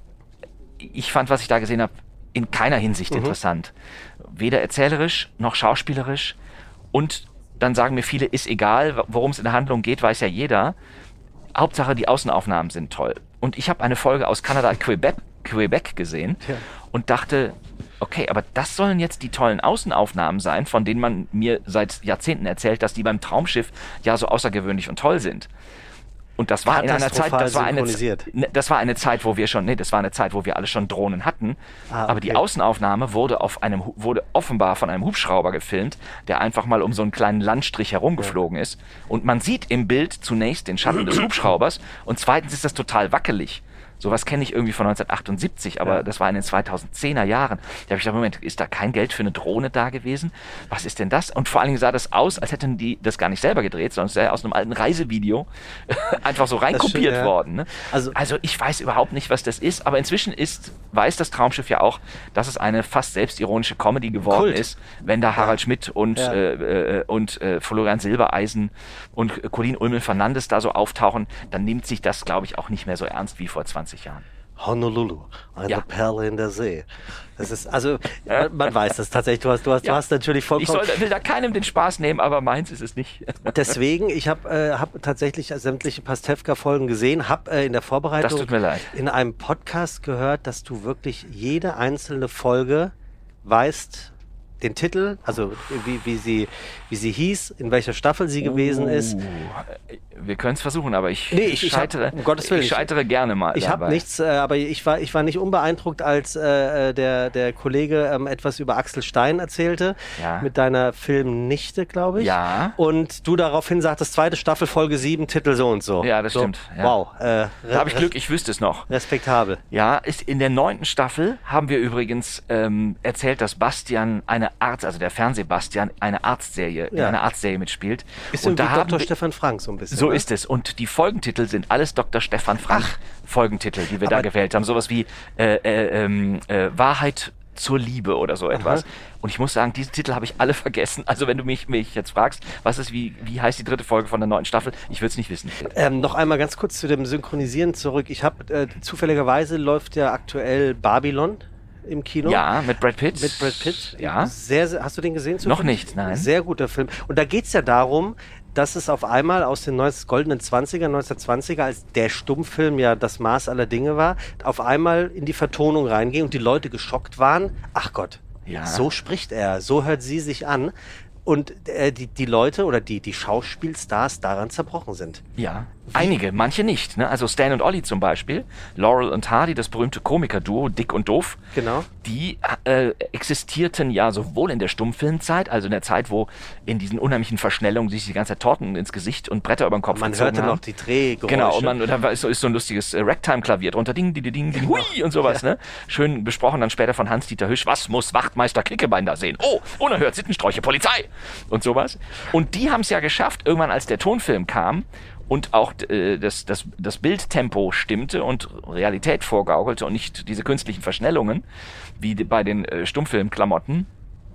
Speaker 1: ich fand, was ich da gesehen habe, in keiner Hinsicht mhm. interessant. Weder erzählerisch noch schauspielerisch. Und dann sagen mir viele, ist egal, worum es in der Handlung geht, weiß ja jeder. Hauptsache, die Außenaufnahmen sind toll. Und ich habe eine Folge aus Kanada, Quebec, Quebec gesehen ja. und dachte, okay, aber das sollen jetzt die tollen Außenaufnahmen sein, von denen man mir seit Jahrzehnten erzählt, dass die beim Traumschiff ja so außergewöhnlich und toll sind. Und das war in einer Zeit, das war eine,
Speaker 2: synchronisiert.
Speaker 1: das war eine Zeit, wo wir schon, nee, das war eine Zeit, wo wir alle schon Drohnen hatten.
Speaker 2: Ah, okay.
Speaker 1: Aber die Außenaufnahme wurde auf einem, wurde offenbar von einem Hubschrauber gefilmt, der einfach mal um so einen kleinen Landstrich herumgeflogen ja. ist. Und man sieht im Bild zunächst den Schatten des Hubschraubers und zweitens ist das total wackelig. Sowas kenne ich irgendwie von neunzehnhundertachtundsiebzig, aber ja. das war in den zweitausendzehner Jahren. Da habe ich gedacht, Moment, ist da kein Geld für eine Drohne da gewesen? Was ist denn das? Und vor allen Dingen sah das aus, als hätten die das gar nicht selber gedreht, sondern es sei aus einem alten Reisevideo einfach so reinkopiert stimmt, ja. worden. Ne? Also, also ich weiß überhaupt nicht, was das ist, aber inzwischen ist, weiß das Traumschiff ja auch, dass es eine fast selbstironische Comedy geworden Kult. ist, wenn da Harald ja. Schmidt und, ja. äh, und äh, Florian Silbereisen und äh, Colin Ulmen-Fernandes da so auftauchen, dann nimmt sich das, glaube ich, auch nicht mehr so ernst wie vor zwanzig Jahren.
Speaker 2: Honolulu, eine ja. Perle in der See. Das ist, also,
Speaker 1: ja.
Speaker 2: man, man weiß das tatsächlich. Du hast, du hast, ja. du hast natürlich vollkommen...
Speaker 1: Ich soll, will da keinem den Spaß nehmen, aber meins ist es nicht.
Speaker 2: Deswegen, ich habe äh, hab tatsächlich sämtliche Pastewka-Folgen gesehen, habe äh, in der Vorbereitung
Speaker 1: das tut mir leid.
Speaker 2: in einem Podcast gehört, dass du wirklich jede einzelne Folge weißt, den Titel, also wie, wie, sie, wie sie hieß, in welcher Staffel sie gewesen ist.
Speaker 1: Wir können es versuchen, aber ich,
Speaker 2: nee, ich,
Speaker 1: scheitere,
Speaker 2: ich, hab, um Gottes Willen,
Speaker 1: ich scheitere ich, gerne mal.
Speaker 2: Ich habe nichts, äh, aber ich war, ich war nicht unbeeindruckt, als äh, der, der Kollege ähm, etwas über Axel Stein erzählte,
Speaker 1: ja.
Speaker 2: mit deiner Filmnichte, glaube ich.
Speaker 1: Ja.
Speaker 2: Und du daraufhin sagtest, zweite Staffel, Folge sieben, Titel so und so.
Speaker 1: Ja, das
Speaker 2: so,
Speaker 1: stimmt. Ja.
Speaker 2: Wow. Äh,
Speaker 1: da habe ich Glück, ich wüsste es noch.
Speaker 2: Respektabel.
Speaker 1: Ja, ist in der neunten Staffel haben wir übrigens ähm, erzählt, dass Bastian eine Arzt, also der Fernsehbastian, eine Arztserie, ja. in einer Arztserie mitspielt.
Speaker 2: Ist und da Doktor Stefan Frank so ein bisschen.
Speaker 1: So
Speaker 2: oder?
Speaker 1: ist es. Und die Folgentitel sind alles Doktor Stefan Frank Ach. Folgentitel, die wir
Speaker 2: Aber
Speaker 1: da gewählt haben. Sowas wie äh, äh, äh, Wahrheit zur Liebe oder so etwas. Aha. Und ich muss sagen, diese Titel habe ich alle vergessen. Also wenn du mich, mich jetzt fragst, was ist, wie, wie heißt die dritte Folge von der neunten Staffel, ich würde es nicht wissen.
Speaker 2: Ähm, noch einmal ganz kurz zu dem Synchronisieren zurück. Ich habe äh, zufälligerweise läuft ja aktuell Babylon im Kino.
Speaker 1: Ja, mit Brad Pitt.
Speaker 2: Mit Brad Pitt.
Speaker 1: Ja.
Speaker 2: Sehr, sehr, hast du den gesehen?
Speaker 1: Noch nicht, nein.
Speaker 2: Sehr guter Film. Und da geht es ja darum, dass es auf einmal aus den goldenen zwanzigern, neunzehnhundertzwanziger, als der Stummfilm ja das Maß aller Dinge war, auf einmal in die Vertonung reinging und die Leute geschockt waren. Ach Gott, ja. so spricht er, so hört sie sich an. Und äh, die, die Leute oder die, die Schauspielstars daran zerbrochen sind.
Speaker 1: Ja, einige, manche nicht. Ne? Also Stan und Ollie zum Beispiel, Laurel und Hardy, das berühmte Komikerduo, Dick und Doof,
Speaker 2: genau.
Speaker 1: die äh, existierten ja sowohl in der Stummfilmzeit, also in der Zeit, wo in diesen unheimlichen Verschnellungen sich die ganze Zeit Torten ins Gesicht und Bretter über den Kopf
Speaker 2: man
Speaker 1: gezogen haben.
Speaker 2: Man hörte noch die Drehgeräusche.
Speaker 1: Genau, und, man, und da ist so, ist so ein lustiges äh, Ragtime-Klavier drunter, ding, ding, ding, ding, hui und sowas. Ja. Ne? Schön besprochen dann später von Hans-Dieter Hüsch, was muss Wachtmeister Klickebein da sehen? Oh, unerhört, Sittensträuche, Polizei! Und sowas. Und die haben es ja geschafft, irgendwann als der Tonfilm kam und auch äh, das, das, das Bildtempo stimmte und Realität vorgaukelte und nicht diese künstlichen Verschnellungen, wie bei den äh, Stummfilmklamotten,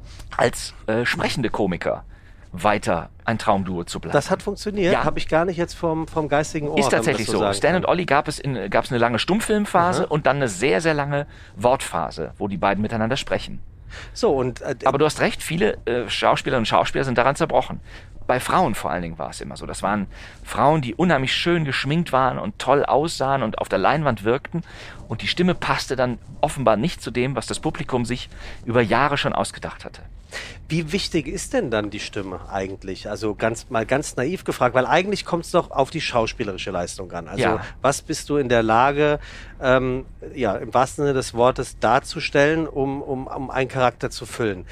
Speaker 1: als äh, sprechende Komiker weiter ein Traumduo zu bleiben.
Speaker 2: Das hat funktioniert,
Speaker 1: ja.
Speaker 2: habe ich gar nicht jetzt vom, vom geistigen Ohr.
Speaker 1: Ist tatsächlich so. so. Stan und Ollie gab es in, gab es eine lange Stummfilmphase mhm. und dann eine sehr, sehr lange Wortphase, wo die beiden miteinander sprechen.
Speaker 2: So, und, äh,
Speaker 1: aber du hast recht, viele äh, Schauspielerinnen und Schauspieler sind daran zerbrochen. Bei Frauen vor allen Dingen war es immer so. Das waren Frauen, die unheimlich schön geschminkt waren und toll aussahen und auf der Leinwand wirkten. Und die Stimme passte dann offenbar nicht zu dem, was das Publikum sich über Jahre schon ausgedacht hatte.
Speaker 2: Wie wichtig ist denn dann die Stimme eigentlich? Also ganz mal ganz naiv gefragt, weil eigentlich kommt es doch auf die schauspielerische Leistung an. Also
Speaker 1: ja.
Speaker 2: was bist du in der Lage, ähm, ja, im wahrsten Sinne des Wortes darzustellen, um, um, um einen Charakter zu füllen?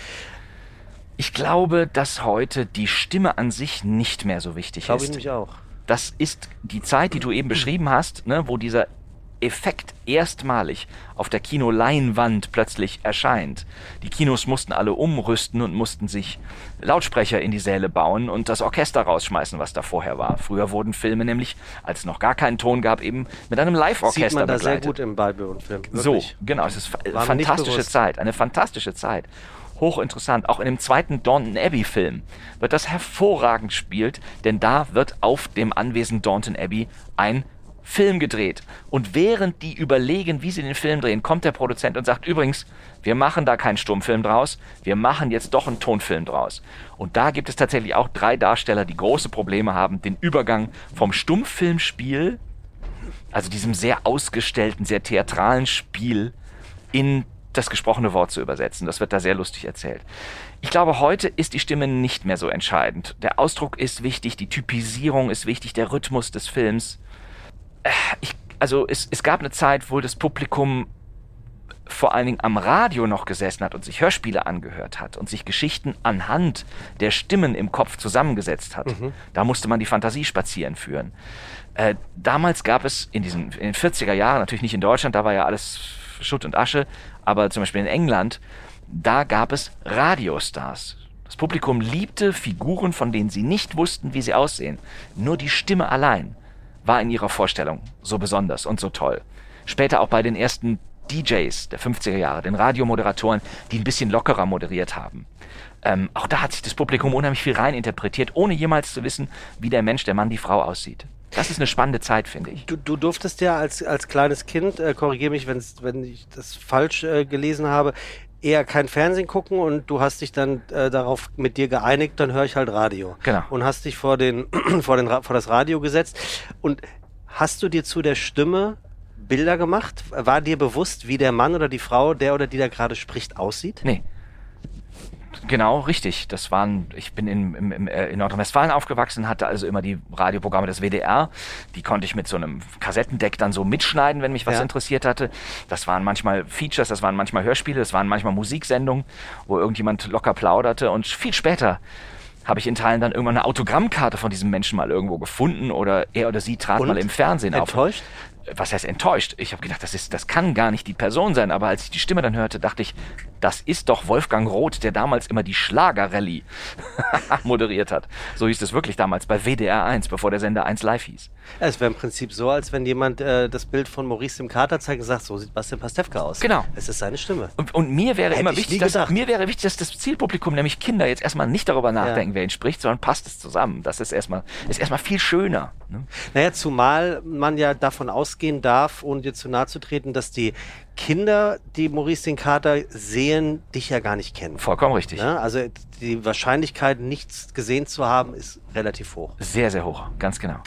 Speaker 1: Ich glaube, dass heute die Stimme an sich nicht mehr so wichtig
Speaker 2: glaube
Speaker 1: ist.
Speaker 2: Ich nämlich auch.
Speaker 1: Das ist die Zeit, die du eben beschrieben hast, ne, wo dieser Effekt erstmalig auf der Kinoleinwand plötzlich erscheint. Die Kinos mussten alle umrüsten und mussten sich Lautsprecher in die Säle bauen und das Orchester rausschmeißen, was da vorher war. Früher wurden Filme nämlich, als es noch gar keinen Ton gab, eben mit einem Live-Orchester
Speaker 2: begleitet. Sieht man da
Speaker 1: begleitet.
Speaker 2: sehr gut im Balbe-und-Film.
Speaker 1: So, genau. Es ist eine fantastische Zeit, eine fantastische Zeit. Hochinteressant. Auch in dem zweiten Downton Abbey-Film wird das hervorragend gespielt, denn da wird auf dem Anwesen Downton Abbey ein Film gedreht. Und während die überlegen, wie sie den Film drehen, kommt der Produzent und sagt, übrigens, wir machen da keinen Stummfilm draus, wir machen jetzt doch einen Tonfilm draus. Und da gibt es tatsächlich auch drei Darsteller, die große Probleme haben, den Übergang vom Stummfilmspiel, also diesem sehr ausgestellten, sehr theatralen Spiel, in das gesprochene Wort zu übersetzen. Das wird da sehr lustig erzählt. Ich glaube, heute ist die Stimme nicht mehr so entscheidend. Der Ausdruck ist wichtig, die Typisierung ist wichtig, der Rhythmus des Films. Ich, also es, es gab eine Zeit, wo das Publikum vor allen Dingen am Radio noch gesessen hat und sich Hörspiele angehört hat und sich Geschichten anhand der Stimmen im Kopf zusammengesetzt hat. Mhm. Da musste man die Fantasie spazieren führen. Äh, damals gab es in diesen in den vierziger Jahren, natürlich nicht in Deutschland, da war ja alles Schutt und Asche, aber zum Beispiel in England, da gab es Radiostars. Das Publikum liebte Figuren, von denen sie nicht wussten, wie sie aussehen. Nur die Stimme allein war in ihrer Vorstellung so besonders und so toll. Später auch bei den ersten D Js der fünfziger Jahre, den Radiomoderatoren, die ein bisschen lockerer moderiert haben. Ähm, auch da hat sich das Publikum unheimlich viel reininterpretiert, ohne jemals zu wissen, wie der Mensch, der Mann, die Frau aussieht. Das ist eine spannende Zeit, finde ich.
Speaker 2: Du, du durftest ja als, als kleines Kind, äh, korrigiere mich, wenn's, wenn ich das falsch äh, gelesen habe, eher kein Fernsehen gucken und du hast dich dann äh, darauf mit dir geeinigt, dann höre ich halt Radio.
Speaker 1: Genau.
Speaker 2: Und hast dich vor, den, vor, den, vor das Radio gesetzt. Und hast du dir zu der Stimme Bilder gemacht? War dir bewusst, wie der Mann oder die Frau, der oder die da gerade spricht, aussieht?
Speaker 1: Nee. Genau, richtig. Das waren, ich bin in, im, im, in Nordrhein-Westfalen aufgewachsen, hatte also immer die Radioprogramme des W D R. Die konnte ich mit so einem Kassettendeck dann so mitschneiden, wenn mich was ja. interessiert hatte. Das waren manchmal Features, das waren manchmal Hörspiele, das waren manchmal Musiksendungen, wo irgendjemand locker plauderte. Und viel später habe ich in Teilen dann irgendwann eine Autogrammkarte von diesem Menschen mal irgendwo gefunden oder er oder sie trat
Speaker 2: Und?
Speaker 1: mal im Fernsehen auf.
Speaker 2: Enttäuscht?
Speaker 1: Was heißt enttäuscht? Ich habe gedacht, das ist, das kann gar nicht die Person sein. Aber als ich die Stimme dann hörte, dachte ich, das ist doch Wolfgang Roth, der damals immer die Schlager-Rallye moderiert hat. So hieß es wirklich damals bei W D R eins, bevor der Sender eins live hieß.
Speaker 2: Es wäre im Prinzip so, als wenn jemand äh, das Bild von Maurice dem Kater zeigt und sagt, so sieht Bastian Pastewka aus.
Speaker 1: Genau.
Speaker 2: Es ist seine Stimme.
Speaker 1: Und, und mir wäre
Speaker 2: Hätte
Speaker 1: immer
Speaker 2: ich
Speaker 1: wichtig,
Speaker 2: nie
Speaker 1: dass, mir wäre wichtig, dass das Zielpublikum, nämlich Kinder, jetzt erstmal nicht darüber nachdenken, ja. wer ihn spricht, sondern passt es zusammen. Das ist erstmal, ist erstmal viel schöner. Ne?
Speaker 2: Naja, zumal man ja davon ausgehen darf, ohne dir zu nahe zu treten, dass die Kinder, die Maurice den Kater sehen, dich ja gar nicht kennen.
Speaker 1: Vollkommen richtig.
Speaker 2: Ja, also die Wahrscheinlichkeit, nichts gesehen zu haben, ist relativ hoch.
Speaker 1: Sehr, sehr hoch, ganz genau.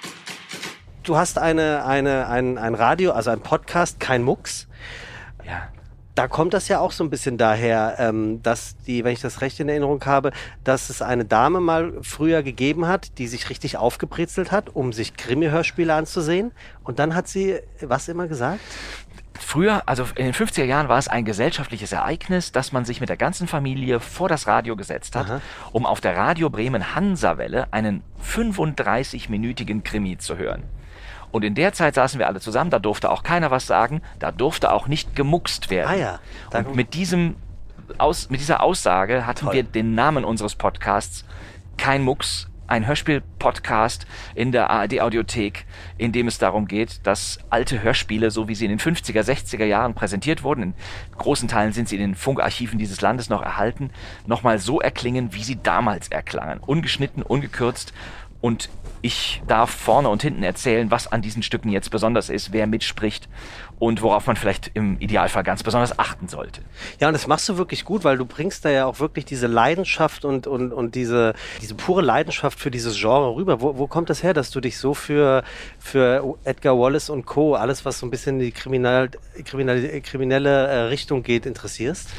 Speaker 2: Du hast eine, eine, ein, ein Radio, also ein Podcast, kein Mucks.
Speaker 1: Ja.
Speaker 2: Da kommt das ja auch so ein bisschen daher, ähm, dass die, wenn ich das recht in Erinnerung habe, dass es eine Dame mal früher gegeben hat, die sich richtig aufgebrezelt hat, um sich Krimi-Hörspiele anzusehen. Und dann hat sie was immer gesagt?
Speaker 1: Früher, also in den fünfziger Jahren, war es ein gesellschaftliches Ereignis, dass man sich mit der ganzen Familie vor das Radio gesetzt hat, Aha. um auf der Radio Bremen Hansa-Welle einen fünfunddreißig-minütigen Krimi zu hören. Und in der Zeit saßen wir alle zusammen, da durfte auch keiner was sagen, da durfte auch nicht gemuckst werden.
Speaker 2: Ah ja.
Speaker 1: Und mit, diesem, aus, mit dieser Aussage hatten Toll. wir den Namen unseres Podcasts Kein Mucks, ein Hörspiel-Podcast in der A R D-Audiothek, in dem es darum geht, dass alte Hörspiele, so wie sie in den fünfziger, sechziger Jahren präsentiert wurden, in großen Teilen sind sie in den Funkarchiven dieses Landes noch erhalten, nochmal so erklingen, wie sie damals erklangen. Ungeschnitten, ungekürzt. Und ich darf vorne und hinten erzählen, was an diesen Stücken jetzt besonders ist, wer mitspricht und worauf man vielleicht im Idealfall ganz besonders achten sollte.
Speaker 2: Ja, und das machst du wirklich gut, weil du bringst da ja auch wirklich diese Leidenschaft und, und, und diese, diese pure Leidenschaft für dieses Genre rüber. Wo, wo kommt das her, dass du dich so für, für Edgar Wallace und Co., alles was so ein bisschen in die kriminal, kriminal, kriminelle Richtung geht, interessierst?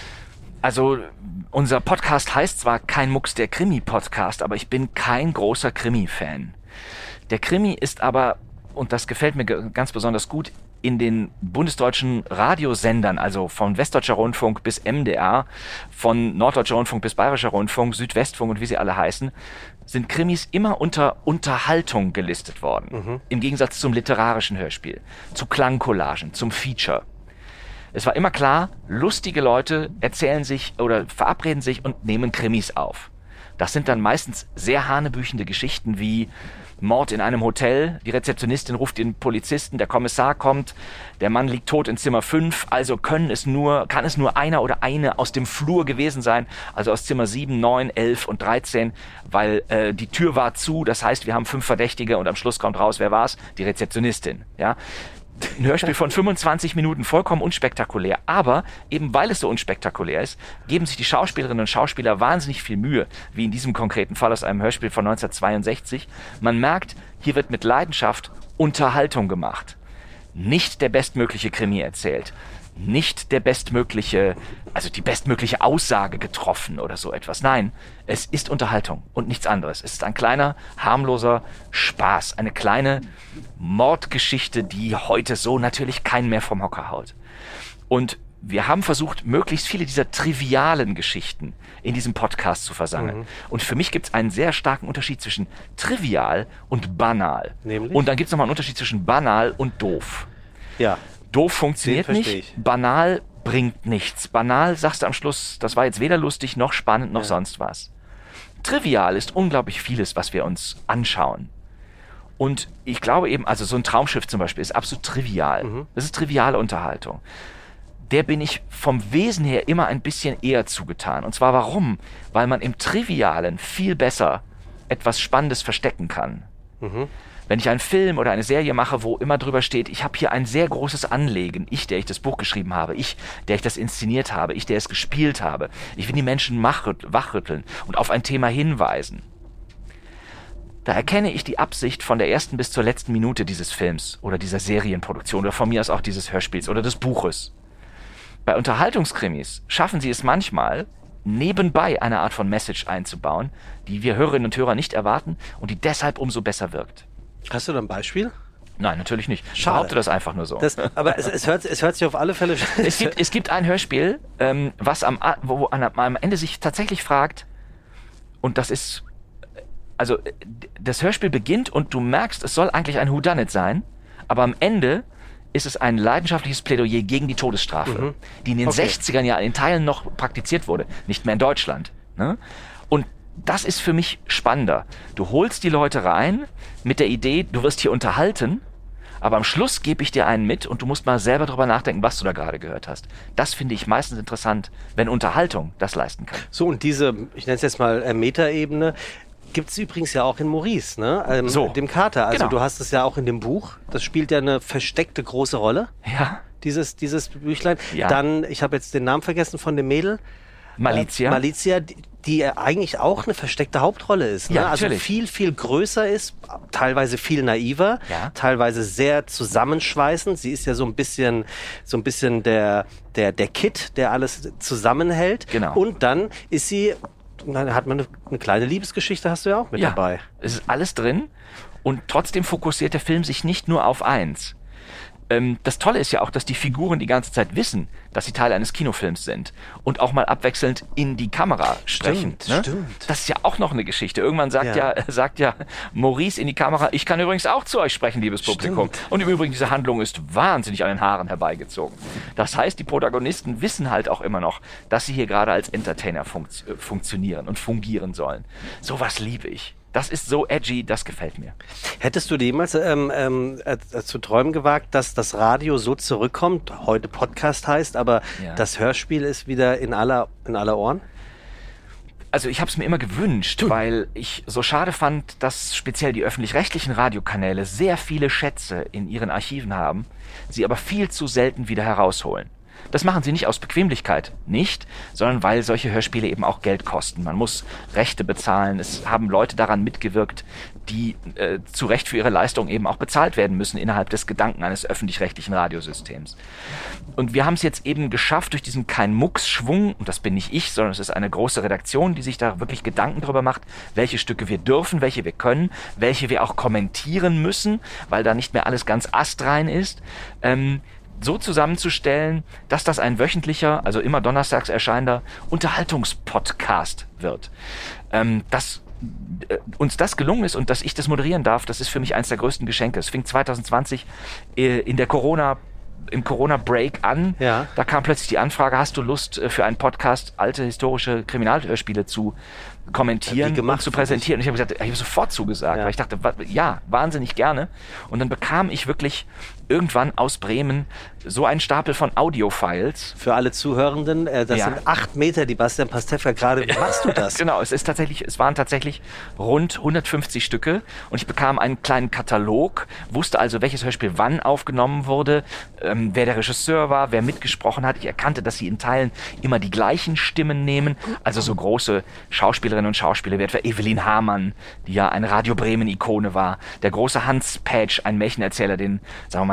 Speaker 1: Also unser Podcast heißt zwar Kein Mucks, der Krimi-Podcast, aber ich bin kein großer Krimi-Fan. Der Krimi ist aber, und das gefällt mir ganz besonders gut, in den bundesdeutschen Radiosendern, also von Westdeutscher Rundfunk bis M D R, von Norddeutscher Rundfunk bis Bayerischer Rundfunk, Südwestfunk und wie sie alle heißen, sind Krimis immer unter Unterhaltung gelistet worden. Mhm. Im Gegensatz zum literarischen Hörspiel, zu Klangcollagen, zum Feature. Es war immer klar, lustige Leute erzählen sich oder verabreden sich und nehmen Krimis auf. Das sind dann meistens sehr hanebüchende Geschichten wie Mord in einem Hotel, die Rezeptionistin ruft den Polizisten, der Kommissar kommt, der Mann liegt tot in Zimmer fünf, also können es nur, kann es nur einer oder eine aus dem Flur gewesen sein, also aus Zimmer sieben, neun, elf und dreizehn, weil äh, die Tür war zu, das heißt, wir haben fünf Verdächtige und am Schluss kommt raus, wer war's? Die Rezeptionistin, ja. Ein Hörspiel von fünfundzwanzig Minuten, vollkommen unspektakulär. Aber eben weil es so unspektakulär ist, geben sich die Schauspielerinnen und Schauspieler wahnsinnig viel Mühe, wie in diesem konkreten Fall aus einem Hörspiel von neunzehnhundertzweiundsechzig. Man merkt, hier wird mit Leidenschaft Unterhaltung gemacht. nicht der bestmögliche Krimi erzählt, nicht der bestmögliche, also die bestmögliche Aussage getroffen oder so etwas. Nein, es ist Unterhaltung und nichts anderes. Es ist ein kleiner, harmloser Spaß, eine kleine Mordgeschichte, die heute so natürlich keinen mehr vom Hocker haut. Und wir haben versucht, möglichst viele dieser trivialen Geschichten in diesem Podcast zu versammeln. Mhm. Und für mich gibt es einen sehr starken Unterschied zwischen trivial und banal.
Speaker 2: Nämlich?
Speaker 1: Und dann gibt es nochmal einen Unterschied zwischen banal und doof.
Speaker 2: Ja.
Speaker 1: Doof funktioniert nicht,
Speaker 2: ich.
Speaker 1: banal bringt nichts. Banal sagst du am Schluss, das war jetzt weder lustig noch spannend noch ja. sonst was. Trivial ist unglaublich vieles, was wir uns anschauen. Und ich glaube eben, also so ein Traumschiff zum Beispiel ist absolut trivial. Mhm. Das ist triviale Unterhaltung. Der bin ich vom Wesen her immer ein bisschen eher zugetan. Und zwar warum? Weil man im Trivialen viel besser etwas Spannendes verstecken kann. Mhm. Wenn ich einen Film oder eine Serie mache, wo immer drüber steht, ich habe hier ein sehr großes Anliegen, ich, der ich das Buch geschrieben habe, ich, der ich das inszeniert habe, ich, der es gespielt habe, ich will die Menschen wachrütteln und auf ein Thema hinweisen. Da erkenne ich die Absicht von der ersten bis zur letzten Minute dieses Films oder dieser Serienproduktion oder von mir aus auch dieses Hörspiels oder des Buches. Bei Unterhaltungskrimis schaffen sie es manchmal, nebenbei eine Art von Message einzubauen, die wir Hörerinnen und Hörer nicht erwarten und die deshalb umso besser wirkt.
Speaker 2: Hast du da ein Beispiel?
Speaker 1: Nein, natürlich nicht. Ich
Speaker 2: Schade.
Speaker 1: behaupte das einfach nur so.
Speaker 2: Das, aber es, es, hört, es hört sich auf alle Fälle...
Speaker 1: Es gibt, es gibt ein Hörspiel, ähm, was am, wo, wo am Ende sich tatsächlich fragt, und das ist... Also, das Hörspiel beginnt und du merkst, es soll eigentlich ein Whodunit sein, aber am Ende ist es ein leidenschaftliches Plädoyer gegen die Todesstrafe, mhm. die in den okay. sechzigern Jahren in Teilen noch praktiziert wurde, nicht mehr in Deutschland. Ne? Und das ist für mich spannender. Du holst die Leute rein mit der Idee, du wirst hier unterhalten, aber am Schluss gebe ich dir einen mit und du musst mal selber drüber nachdenken, was du da gerade gehört hast. Das finde ich meistens interessant, wenn Unterhaltung das leisten kann.
Speaker 2: So, und diese, ich nenne es jetzt mal äh, Metaebene, gibt es übrigens ja auch in Maurice, ne? Ähm,
Speaker 1: so.
Speaker 2: Dem Kater. Also
Speaker 1: genau.
Speaker 2: Du hast es ja auch in dem Buch. Das spielt ja eine versteckte große Rolle.
Speaker 1: Ja.
Speaker 2: Dieses, dieses Büchlein.
Speaker 1: Ja.
Speaker 2: Dann, ich habe jetzt den Namen vergessen von dem Mädel.
Speaker 1: Malizia.
Speaker 2: Äh, Malizia, die, die eigentlich auch eine versteckte Hauptrolle ist. Ne?
Speaker 1: Ja,
Speaker 2: also
Speaker 1: natürlich.
Speaker 2: viel, viel größer ist, teilweise viel naiver,
Speaker 1: ja.
Speaker 2: teilweise sehr zusammenschweißend. Sie ist ja so ein bisschen, so ein bisschen der, der, der Kit, der alles zusammenhält.
Speaker 1: Genau.
Speaker 2: Und dann ist sie... Dann hat man eine, eine kleine Liebesgeschichte, hast du ja auch mit
Speaker 1: ja,
Speaker 2: dabei.
Speaker 1: Es ist alles drin und trotzdem fokussiert der Film sich nicht nur auf eins. Ähm, das Tolle ist ja auch, dass die Figuren die ganze Zeit wissen, dass sie Teil eines Kinofilms sind und auch mal abwechselnd in die Kamera sprechen.
Speaker 2: Stimmt,
Speaker 1: ne?
Speaker 2: stimmt.
Speaker 1: Das ist ja auch noch eine Geschichte. Irgendwann sagt ja. ja, sagt ja Maurice in die Kamera, ich kann übrigens auch zu euch sprechen, liebes Publikum.
Speaker 2: Stimmt.
Speaker 1: Und im Übrigen, diese Handlung ist wahnsinnig an den Haaren herbeigezogen. Das heißt, die Protagonisten wissen halt auch immer noch, dass sie hier gerade als Entertainer funkt- funktionieren und fungieren sollen. Sowas liebe ich. Das ist so edgy, das gefällt mir.
Speaker 2: Hättest du dir jemals ähm, ähm, äh, zu träumen gewagt, dass das Radio so zurückkommt, heute Podcast heißt, aber
Speaker 1: ja.
Speaker 2: das Hörspiel ist wieder in aller, in aller Ohren?
Speaker 1: Also ich habe es mir immer gewünscht, hm. weil ich so schade fand, dass speziell die öffentlich-rechtlichen Radiokanäle sehr viele Schätze in ihren Archiven haben, sie aber viel zu selten wieder herausholen. Das machen sie nicht aus Bequemlichkeit, nicht, sondern weil solche Hörspiele eben auch Geld kosten. Man muss Rechte bezahlen. Es haben Leute daran mitgewirkt, die äh, zu Recht für ihre Leistung eben auch bezahlt werden müssen innerhalb des Gedanken eines öffentlich-rechtlichen Radiosystems. Und wir haben es jetzt eben geschafft durch diesen Kein-Mucks-Schwung, und das bin nicht ich, sondern es ist eine große Redaktion, die sich da wirklich Gedanken drüber macht, welche Stücke wir dürfen, welche wir können, welche wir auch kommentieren müssen, weil da nicht mehr alles ganz astrein ist, ähm, so zusammenzustellen, dass das ein wöchentlicher, also immer donnerstags erscheinender Unterhaltungspodcast wird. Ähm, dass äh, uns das gelungen ist und dass ich das moderieren darf, das ist für mich eines der größten Geschenke. Es fing zwanzig zwanzig äh, in der Corona im Corona-Break an.
Speaker 2: Ja.
Speaker 1: Da kam plötzlich die Anfrage, hast du Lust für einen Podcast alte historische Kriminalhörspiele zu kommentieren
Speaker 2: ja,
Speaker 1: und zu präsentieren? Und ich habe gesagt, ich habe sofort zugesagt,
Speaker 2: ja.
Speaker 1: weil ich dachte, ja, wahnsinnig gerne. Und dann bekam ich wirklich irgendwann aus Bremen so einen Stapel von Audio-Files.
Speaker 2: Für alle Zuhörenden, äh, das
Speaker 1: ja.
Speaker 2: sind acht Meter, die Bastian Pastewka gerade, wie machst du das?
Speaker 1: Genau, es ist tatsächlich, es waren tatsächlich rund hundertfünfzig Stücke und ich bekam einen kleinen Katalog, wusste also, welches Hörspiel wann aufgenommen wurde, ähm, wer der Regisseur war, wer mitgesprochen hat. Ich erkannte, dass sie in Teilen immer die gleichen Stimmen nehmen, also so große Schauspielerinnen und Schauspieler, wie etwa Evelyn Hamann, die ja eine Radio Bremen-Ikone war, der große Hans Pätsch, ein Märchenerzähler, den, sagen wir mal,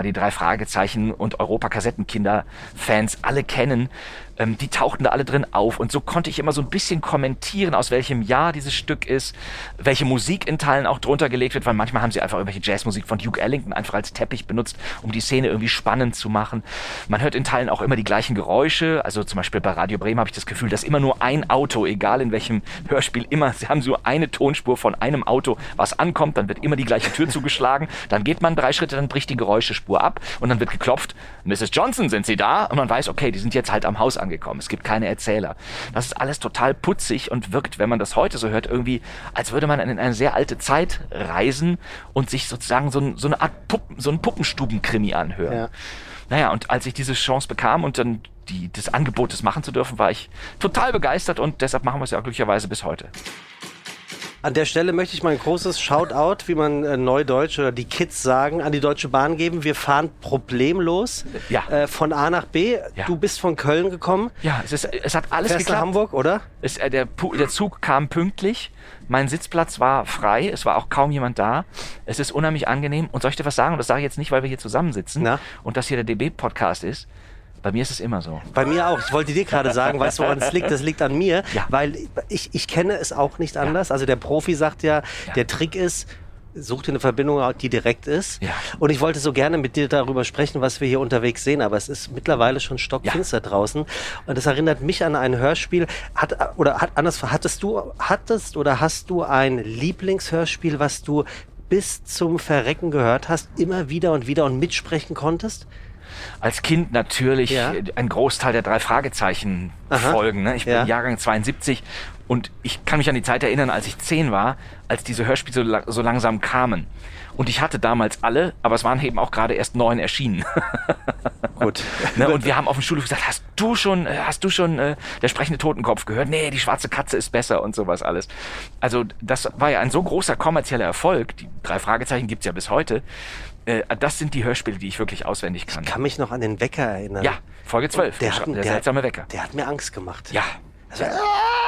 Speaker 1: die drei Fragezeichen und Europa-Kassettenkinder-Fans alle kennen, ähm, die tauchten da alle drin auf. Und so konnte ich immer so ein bisschen kommentieren, aus welchem Jahr dieses Stück ist, welche Musik in Teilen auch drunter gelegt wird, weil manchmal haben sie einfach irgendwelche Jazzmusik von Duke Ellington einfach als Teppich benutzt, um die Szene irgendwie spannend zu machen. Man hört in Teilen auch immer die gleichen Geräusche, also zum Beispiel bei Radio Bremen habe ich das Gefühl, dass immer nur ein Auto, egal in welchem Hörspiel, immer, sie haben so eine Tonspur von einem Auto, was ankommt, dann wird immer die gleiche Tür zugeschlagen, dann geht man drei Schritte, dann bricht die Geräuschespur ab und dann wird geklopft, Misses Johnson, sind Sie da? Und man weiß, okay, die sind jetzt halt am Haus angekommen. Es gibt keine Erzähler. Das ist alles total putzig und wirkt, wenn man das heute so hört, irgendwie, als würde man in eine sehr alte Zeit reisen und sich sozusagen so, ein, so eine Art Puppen, so ein Puppenstuben-Krimi anhören. Ja. Naja, und als ich diese Chance bekam und dann die, das Angebot, das machen zu dürfen, war ich total begeistert und deshalb machen wir es ja auch glücklicherweise bis heute.
Speaker 2: An der Stelle möchte ich mal ein großes Shoutout, wie man äh, Neudeutsch oder die Kids sagen, an die Deutsche Bahn geben. Wir fahren problemlos
Speaker 1: ja.
Speaker 2: äh, von A nach B.
Speaker 1: Ja.
Speaker 2: Du bist von Köln gekommen.
Speaker 1: Ja, es, ist, es hat alles
Speaker 2: Fährst
Speaker 1: geklappt.
Speaker 2: nach Hamburg, oder?
Speaker 1: Es, äh, der, der Zug kam pünktlich. Mein Sitzplatz war frei. Es war auch kaum jemand da. Es ist unheimlich angenehm. Und soll ich dir was sagen? Und das sage ich jetzt nicht, weil wir hier zusammensitzen Na? und das hier der D B-Podcast ist. Bei mir ist es immer so.
Speaker 2: Bei mir auch. Ich wollte dir gerade sagen, weißt du, woran es liegt? Das liegt an mir, ja. weil ich, ich kenne es auch nicht anders. Ja. Also der Profi sagt ja, ja, der Trick ist, such dir eine Verbindung, die direkt ist. Ja. Und ich wollte so gerne mit dir darüber sprechen, was wir hier unterwegs sehen. Aber es ist mittlerweile schon stockfinster ja. draußen. Und das erinnert mich an ein Hörspiel. Hat, oder hat, anders, hattest du, hattest oder hast du ein Lieblingshörspiel, was du bis zum Verrecken gehört hast, immer wieder und wieder und mitsprechen konntest?
Speaker 1: Als Kind natürlich ja. ein Großteil der drei Fragezeichen Aha. Folgen. Ne? Ich bin ja. Jahrgang zweiundsiebzig und ich kann mich an die Zeit erinnern, als ich zehn war, als diese Hörspiele so, la- so langsam kamen. Und ich hatte damals alle, aber es waren eben auch gerade erst neun erschienen. Gut. Ne? Und wir haben auf dem Schulhof gesagt, hast du schon, hast du schon äh, der sprechende Totenkopf gehört? Nee, die schwarze Katze ist besser und sowas alles. Also das war ja ein so großer kommerzieller Erfolg. Die drei Fragezeichen gibt's ja bis heute. Das sind die Hörspiele, die ich wirklich auswendig kann.
Speaker 2: Ich kann mich noch an den Wecker erinnern.
Speaker 1: Ja, Folge zwölf,
Speaker 2: der, hat,
Speaker 1: der,
Speaker 2: der
Speaker 1: seltsame Wecker.
Speaker 2: Der hat mir Angst gemacht.
Speaker 1: Ja. Also, das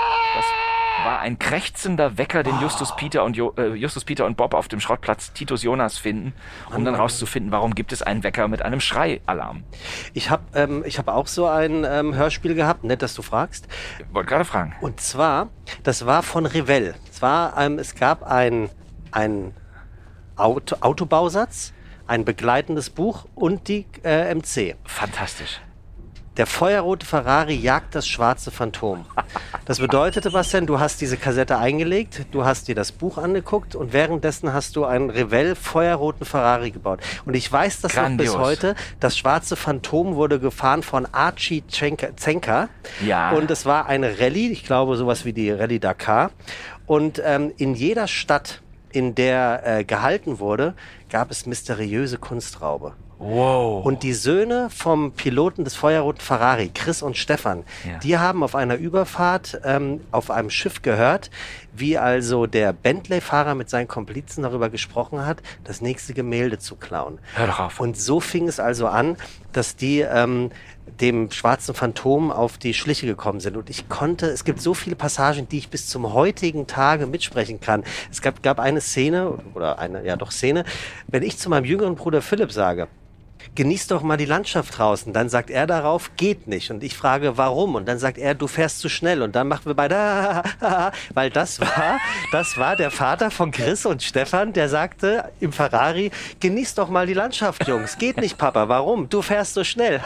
Speaker 1: war ein krächzender Wecker, den Justus Peter und jo, äh, Justus Peter und Bob auf dem Schrottplatz Titus Jonas finden, um dann rauszufinden, warum gibt es einen Wecker mit einem Schreialarm. Ich habe ähm, ich hab auch so ein ähm, Hörspiel gehabt, nett, dass du fragst. Ich wollte gerade fragen.
Speaker 2: Und zwar, das war von Revell. Es, war, ähm, es gab ein, ein Auto, Autobausatz, ein begleitendes Buch und die äh, M C.
Speaker 1: Fantastisch.
Speaker 2: Der feuerrote Ferrari jagt das schwarze Phantom. Das bedeutete, Bastian, du hast diese Kassette eingelegt, du hast dir das Buch angeguckt und währenddessen hast du einen Revell feuerroten Ferrari gebaut. Und ich weiß das
Speaker 1: Grandios.
Speaker 2: noch bis heute. Das schwarze Phantom wurde gefahren von Archie Zenker.
Speaker 1: Ja.
Speaker 2: Und es war eine Rallye, ich glaube sowas wie die Rallye Dakar. Und ähm, in jeder Stadt, in der äh, gehalten wurde, gab es mysteriöse Kunstraube.
Speaker 1: Wow.
Speaker 2: Und die Söhne vom Piloten des feuerroten Ferrari, Chris und Stefan, ja. die haben auf einer Überfahrt ähm, auf einem Schiff gehört, wie also der Bentley-Fahrer mit seinen Komplizen darüber gesprochen hat, das nächste Gemälde zu klauen.
Speaker 1: Hör doch auf.
Speaker 2: Und so fing es also an, dass die ähm, dem schwarzen Phantom auf die Schliche gekommen sind. Und ich konnte, es gibt so viele Passagen, die ich bis zum heutigen Tage mitsprechen kann. Es gab, gab eine Szene, oder eine, ja doch Szene, wenn ich zu meinem jüngeren Bruder Philipp sage, genieß doch mal die Landschaft draußen. Dann sagt er darauf, geht nicht. Und ich frage, warum? Und dann sagt er, du fährst zu schnell. Und dann machen wir beide, weil das war, das war der Vater von Chris und Stefan, der sagte im Ferrari, genieß doch mal die Landschaft, Jungs. Geht nicht, Papa. Warum? Du fährst so schnell.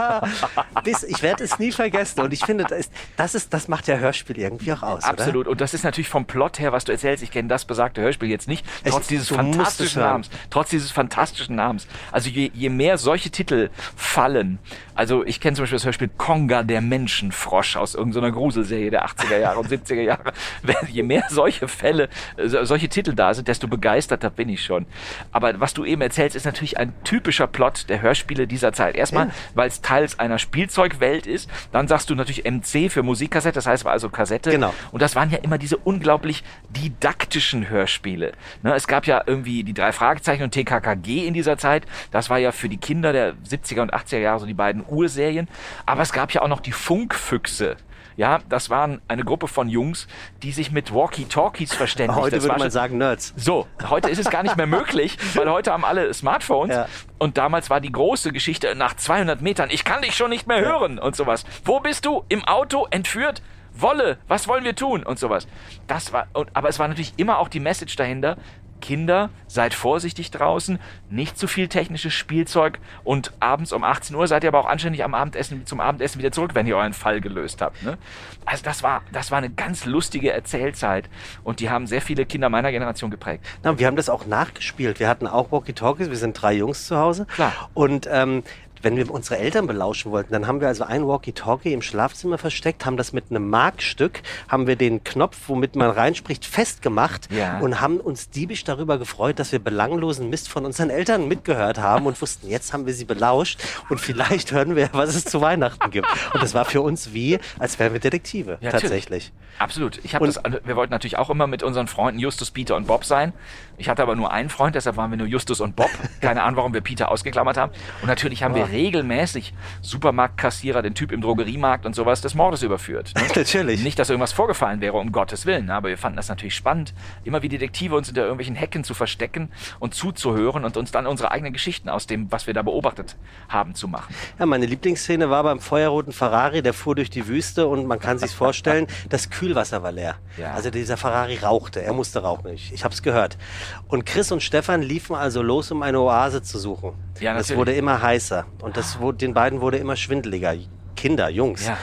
Speaker 2: Bis, ich werde es nie vergessen. Und ich finde, das ist, das ist, das macht ja Hörspiel irgendwie auch aus,
Speaker 1: Absolut.
Speaker 2: Oder?
Speaker 1: Und das ist natürlich vom Plot her, was du erzählst. Ich kenne das besagte Hörspiel jetzt nicht. Trotz
Speaker 2: es,
Speaker 1: dieses fantastischen Namens. Trotz dieses fantastischen Namens. Also je, je mehr solche Titel fallen. Also ich kenne zum Beispiel das Hörspiel Konga, der Menschenfrosch aus irgendeiner Gruselserie der achtziger Jahre und siebziger Jahre. Je mehr solche Fälle, solche Titel da sind, desto begeisterter bin ich schon. Aber was du eben erzählst, ist natürlich ein typischer Plot der Hörspiele dieser Zeit. Erstmal, ja. weil es teils einer Spielzeugwelt ist. Dann sagst du natürlich M C für Musikkassette, das heißt war also Kassette.
Speaker 2: Genau.
Speaker 1: Und das waren ja immer diese unglaublich didaktischen Hörspiele. Ne, es gab ja irgendwie die drei Fragezeichen und T K K G in dieser Zeit. Das war ja für die Kinder der siebziger und achtziger Jahre so die beiden Urserien. Aber es gab ja auch noch die Funkfüchse. Ja, das waren eine Gruppe von Jungs, die sich mit Walkie-Talkies verständigt.
Speaker 2: Heute
Speaker 1: das
Speaker 2: würde
Speaker 1: war
Speaker 2: man
Speaker 1: schon,
Speaker 2: sagen Nerds.
Speaker 1: So, heute ist es gar nicht mehr möglich, weil heute haben alle Smartphones.
Speaker 2: Ja.
Speaker 1: Und damals war die große Geschichte nach zweihundert Metern, ich kann dich schon nicht mehr hören und sowas. Wo bist du? Im Auto? Entführt? Wolle? Was wollen wir tun? Und sowas. Das war, und, aber es war natürlich immer auch die Message dahinter, Kinder, seid vorsichtig draußen, nicht zu viel technisches Spielzeug und abends um achtzehn Uhr seid ihr aber auch anständig am Abendessen, zum Abendessen wieder zurück, wenn ihr euren Fall gelöst habt. Ne? Also das war, das war eine ganz lustige Erzählzeit und die haben sehr viele Kinder meiner Generation geprägt.
Speaker 2: Na, wir haben das auch nachgespielt. Wir hatten auch Walkie-Talkies, wir sind drei Jungs zu Hause.
Speaker 1: Klar.
Speaker 2: Und ähm, wenn wir unsere Eltern belauschen wollten, dann haben wir also ein Walkie-Talkie im Schlafzimmer versteckt, haben das mit einem Markstück, haben wir den Knopf, womit man reinspricht, festgemacht
Speaker 1: Ja.
Speaker 2: und haben uns diebisch darüber gefreut, dass wir belanglosen Mist von unseren Eltern mitgehört haben und wussten, jetzt haben wir sie belauscht und vielleicht hören wir, was es zu Weihnachten gibt. Und das war für uns wie, als wären wir Detektive,
Speaker 1: Ja,
Speaker 2: tatsächlich.
Speaker 1: Absolut. Ich hab
Speaker 2: Und-
Speaker 1: das, wir wollten natürlich auch immer mit unseren Freunden Justus, Peter und Bob sein. Ich hatte aber nur einen Freund, deshalb waren wir nur Justus und Bob. Keine Ahnung, warum wir Peter ausgeklammert haben. Und natürlich haben wir regelmäßig Supermarktkassierer, den Typ im Drogeriemarkt und sowas des Mordes überführt. Ne?
Speaker 2: Natürlich.
Speaker 1: Nicht, dass irgendwas vorgefallen wäre, um Gottes Willen. ne? Aber wir fanden das natürlich spannend, immer wie Detektive uns hinter irgendwelchen Hecken zu verstecken und zuzuhören und uns dann unsere eigenen Geschichten aus dem, was wir da beobachtet haben, zu machen.
Speaker 2: Ja, meine Lieblingsszene war beim feuerroten Ferrari, der fuhr durch die Wüste und man kann sich vorstellen, das Kühlwasser war leer.
Speaker 1: Ja.
Speaker 2: Also dieser Ferrari rauchte, er musste rauchen, ich, ich habe es gehört. Und Chris und Stefan liefen also los, um eine Oase zu suchen.
Speaker 1: Ja,
Speaker 2: das
Speaker 1: natürlich.
Speaker 2: wurde immer heißer und das, wurde- den beiden wurde immer schwindeliger. Kinder, Jungs.
Speaker 1: Ja.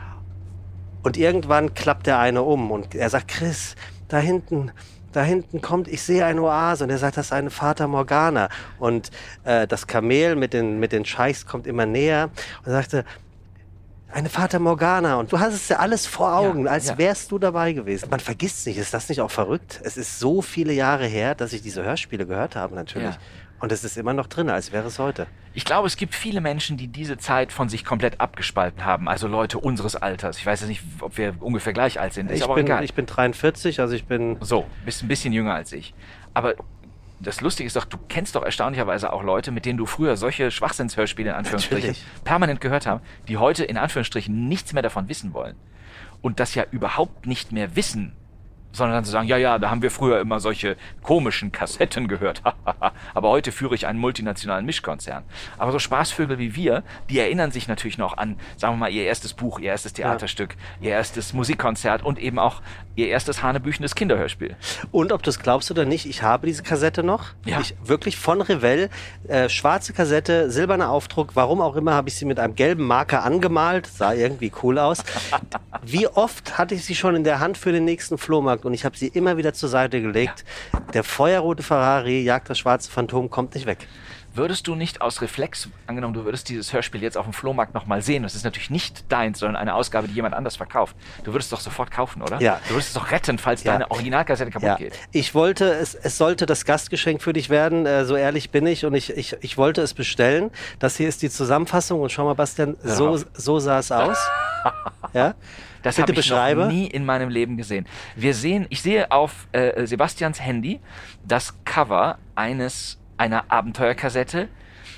Speaker 2: Und irgendwann klappt der eine um und er sagt, Chris, da hinten, da hinten kommt, ich sehe eine Oase. Und er sagt, das ist eine Fata Morgana. Und äh, das Kamel mit den, mit den Scheichs kommt immer näher und er sagte, eine Fata Morgana. Und du hast es ja alles vor Augen,
Speaker 1: Ja,
Speaker 2: als
Speaker 1: ja.
Speaker 2: wärst du dabei gewesen. Man vergisst nicht, ist das nicht auch verrückt? Es ist so viele Jahre her, dass ich diese Hörspiele gehört habe, natürlich.
Speaker 1: Ja.
Speaker 2: Und es ist immer noch drin, als wäre es heute.
Speaker 1: Ich glaube, es gibt viele Menschen, die diese Zeit von sich komplett abgespalten haben. Also Leute unseres Alters. Ich weiß jetzt nicht, ob wir ungefähr gleich alt sind. Ist
Speaker 2: Ich
Speaker 1: aber auch
Speaker 2: bin,
Speaker 1: egal.
Speaker 2: ich bin dreiundvierzig, also ich bin...
Speaker 1: So, bist ein bisschen jünger als ich. Aber das Lustige ist doch, du kennst doch erstaunlicherweise auch Leute, mit denen du früher solche Schwachsinnshörspiele in Anführungsstrichen
Speaker 2: Natürlich.
Speaker 1: permanent gehört haben, die heute in Anführungsstrichen nichts mehr davon wissen wollen. Und das ja überhaupt nicht mehr wissen, sondern dann zu sagen, ja, ja, da haben wir früher immer solche komischen Kassetten gehört. Aber heute führe ich einen multinationalen Mischkonzern. Aber so Spaßvögel wie wir, die erinnern sich natürlich noch an, sagen wir mal, ihr erstes Buch, ihr erstes Theaterstück, ihr erstes Musikkonzert und eben auch ihr erstes hanebüchendes Kinderhörspiel.
Speaker 2: Und ob du es glaubst oder nicht, ich habe diese Kassette noch.
Speaker 1: Ja.
Speaker 2: Ich, wirklich von Revell. Äh, schwarze Kassette, silberner Aufdruck. Warum auch immer habe ich sie mit einem gelben Marker angemalt. Sah irgendwie cool aus. Wie oft hatte ich sie schon in der Hand für den nächsten Flohmarkt und ich habe sie immer wieder zur Seite gelegt. Der feuerrote Ferrari jagt das schwarze Phantom, kommt nicht weg.
Speaker 1: Würdest du nicht aus Reflex, angenommen, du würdest dieses Hörspiel jetzt auf dem Flohmarkt nochmal sehen, das ist natürlich nicht deins, sondern eine Ausgabe, die jemand anders verkauft, du würdest es doch sofort kaufen, oder?
Speaker 2: Ja.
Speaker 1: Du würdest es doch retten, falls
Speaker 2: Ja.
Speaker 1: deine Originalkassette kaputt
Speaker 2: Ja,
Speaker 1: geht.
Speaker 2: ich wollte, es, es sollte das Gastgeschenk für dich werden, äh, so ehrlich bin ich und ich, ich, ich wollte es bestellen. Das hier ist die Zusammenfassung und schau mal, Bastian, so,
Speaker 1: auf.
Speaker 2: so sah es aus. Ja?
Speaker 1: Das
Speaker 2: Bitte
Speaker 1: habe ich
Speaker 2: beschreibe.
Speaker 1: noch nie in meinem Leben gesehen. Wir sehen, ich sehe auf äh, Sebastians Handy das Cover eines einer Abenteuerkassette,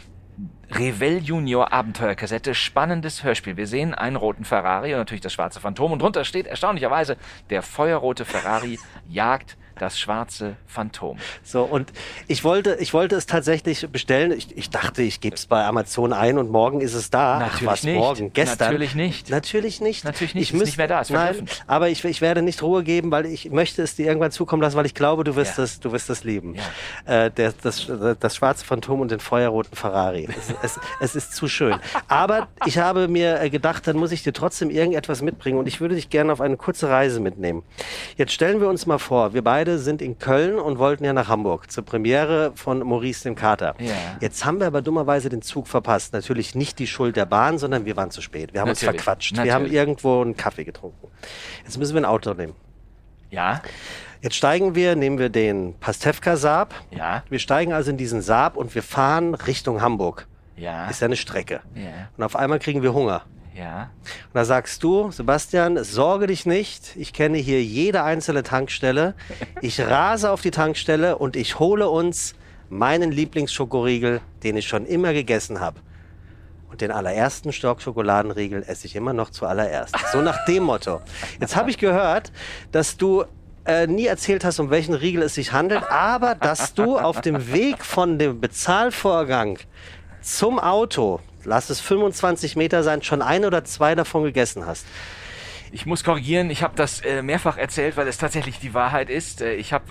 Speaker 1: Revell Junior Abenteuerkassette, spannendes Hörspiel. Wir sehen einen roten Ferrari und natürlich das schwarze Phantom und drunter steht erstaunlicherweise, der feuerrote Ferrari jagt das schwarze Phantom.
Speaker 2: So, und ich wollte, ich wollte es tatsächlich bestellen. Ich, ich dachte, ich gebe es bei Amazon ein und morgen ist es da.
Speaker 1: Natürlich
Speaker 2: Ach, was,
Speaker 1: nicht.
Speaker 2: morgen? Gestern?
Speaker 1: Natürlich nicht.
Speaker 2: Natürlich nicht.
Speaker 1: Natürlich nicht.
Speaker 2: Ich
Speaker 1: Es ist
Speaker 2: müß-
Speaker 1: nicht mehr da, es ist
Speaker 2: Nein,
Speaker 1: vergriffen.
Speaker 2: aber ich, ich werde nicht Ruhe geben, weil ich möchte es dir irgendwann zukommen lassen, weil ich glaube, du wirst
Speaker 1: Ja.
Speaker 2: es, du wirst es lieben.
Speaker 1: Ja.
Speaker 2: Äh, der, das, das schwarze Phantom und den feuerroten Ferrari. Es, es, es ist zu schön. Aber ich habe mir äh, gedacht, dann muss ich dir trotzdem irgendetwas mitbringen und ich würde dich gerne auf eine kurze Reise mitnehmen. Jetzt stellen wir uns mal vor, wir beide sind in Köln und wollten ja nach Hamburg zur Premiere von Maurice dem Kater.
Speaker 1: Ja.
Speaker 2: Jetzt haben wir aber dummerweise den Zug verpasst. Natürlich nicht die Schuld der Bahn, sondern wir waren zu spät. Wir haben uns
Speaker 1: Natürlich.
Speaker 2: verquatscht.
Speaker 1: Natürlich.
Speaker 2: Wir haben irgendwo einen Kaffee getrunken. Jetzt müssen wir ein Auto nehmen.
Speaker 1: Ja,
Speaker 2: Jetzt steigen wir, nehmen wir den Pastewka Saab.
Speaker 1: ja,
Speaker 2: Wir steigen also in diesen Saab und wir fahren Richtung Hamburg.
Speaker 1: ja,
Speaker 2: Ist ja eine Strecke.
Speaker 1: ja,
Speaker 2: Und auf einmal kriegen wir Hunger.
Speaker 1: ja.
Speaker 2: Und da sagst du, Sebastian, sorge dich nicht. Ich kenne hier jede einzelne Tankstelle. Ich rase auf die Tankstelle und ich hole uns meinen Lieblingsschokoriegel, den ich schon immer gegessen habe. Und den allerersten Stock Schokoladenriegel esse ich immer noch zuallererst. So nach dem Motto. Jetzt habe ich gehört, dass du äh, nie erzählt hast, um welchen Riegel es sich handelt, aber dass du auf dem Weg von dem Bezahlvorgang zum Auto, lass es fünfundzwanzig Meter sein, schon ein oder zwei davon gegessen hast.
Speaker 1: Ich muss korrigieren, ich habe das äh, mehrfach erzählt, weil es tatsächlich die Wahrheit ist. Äh, ich habe,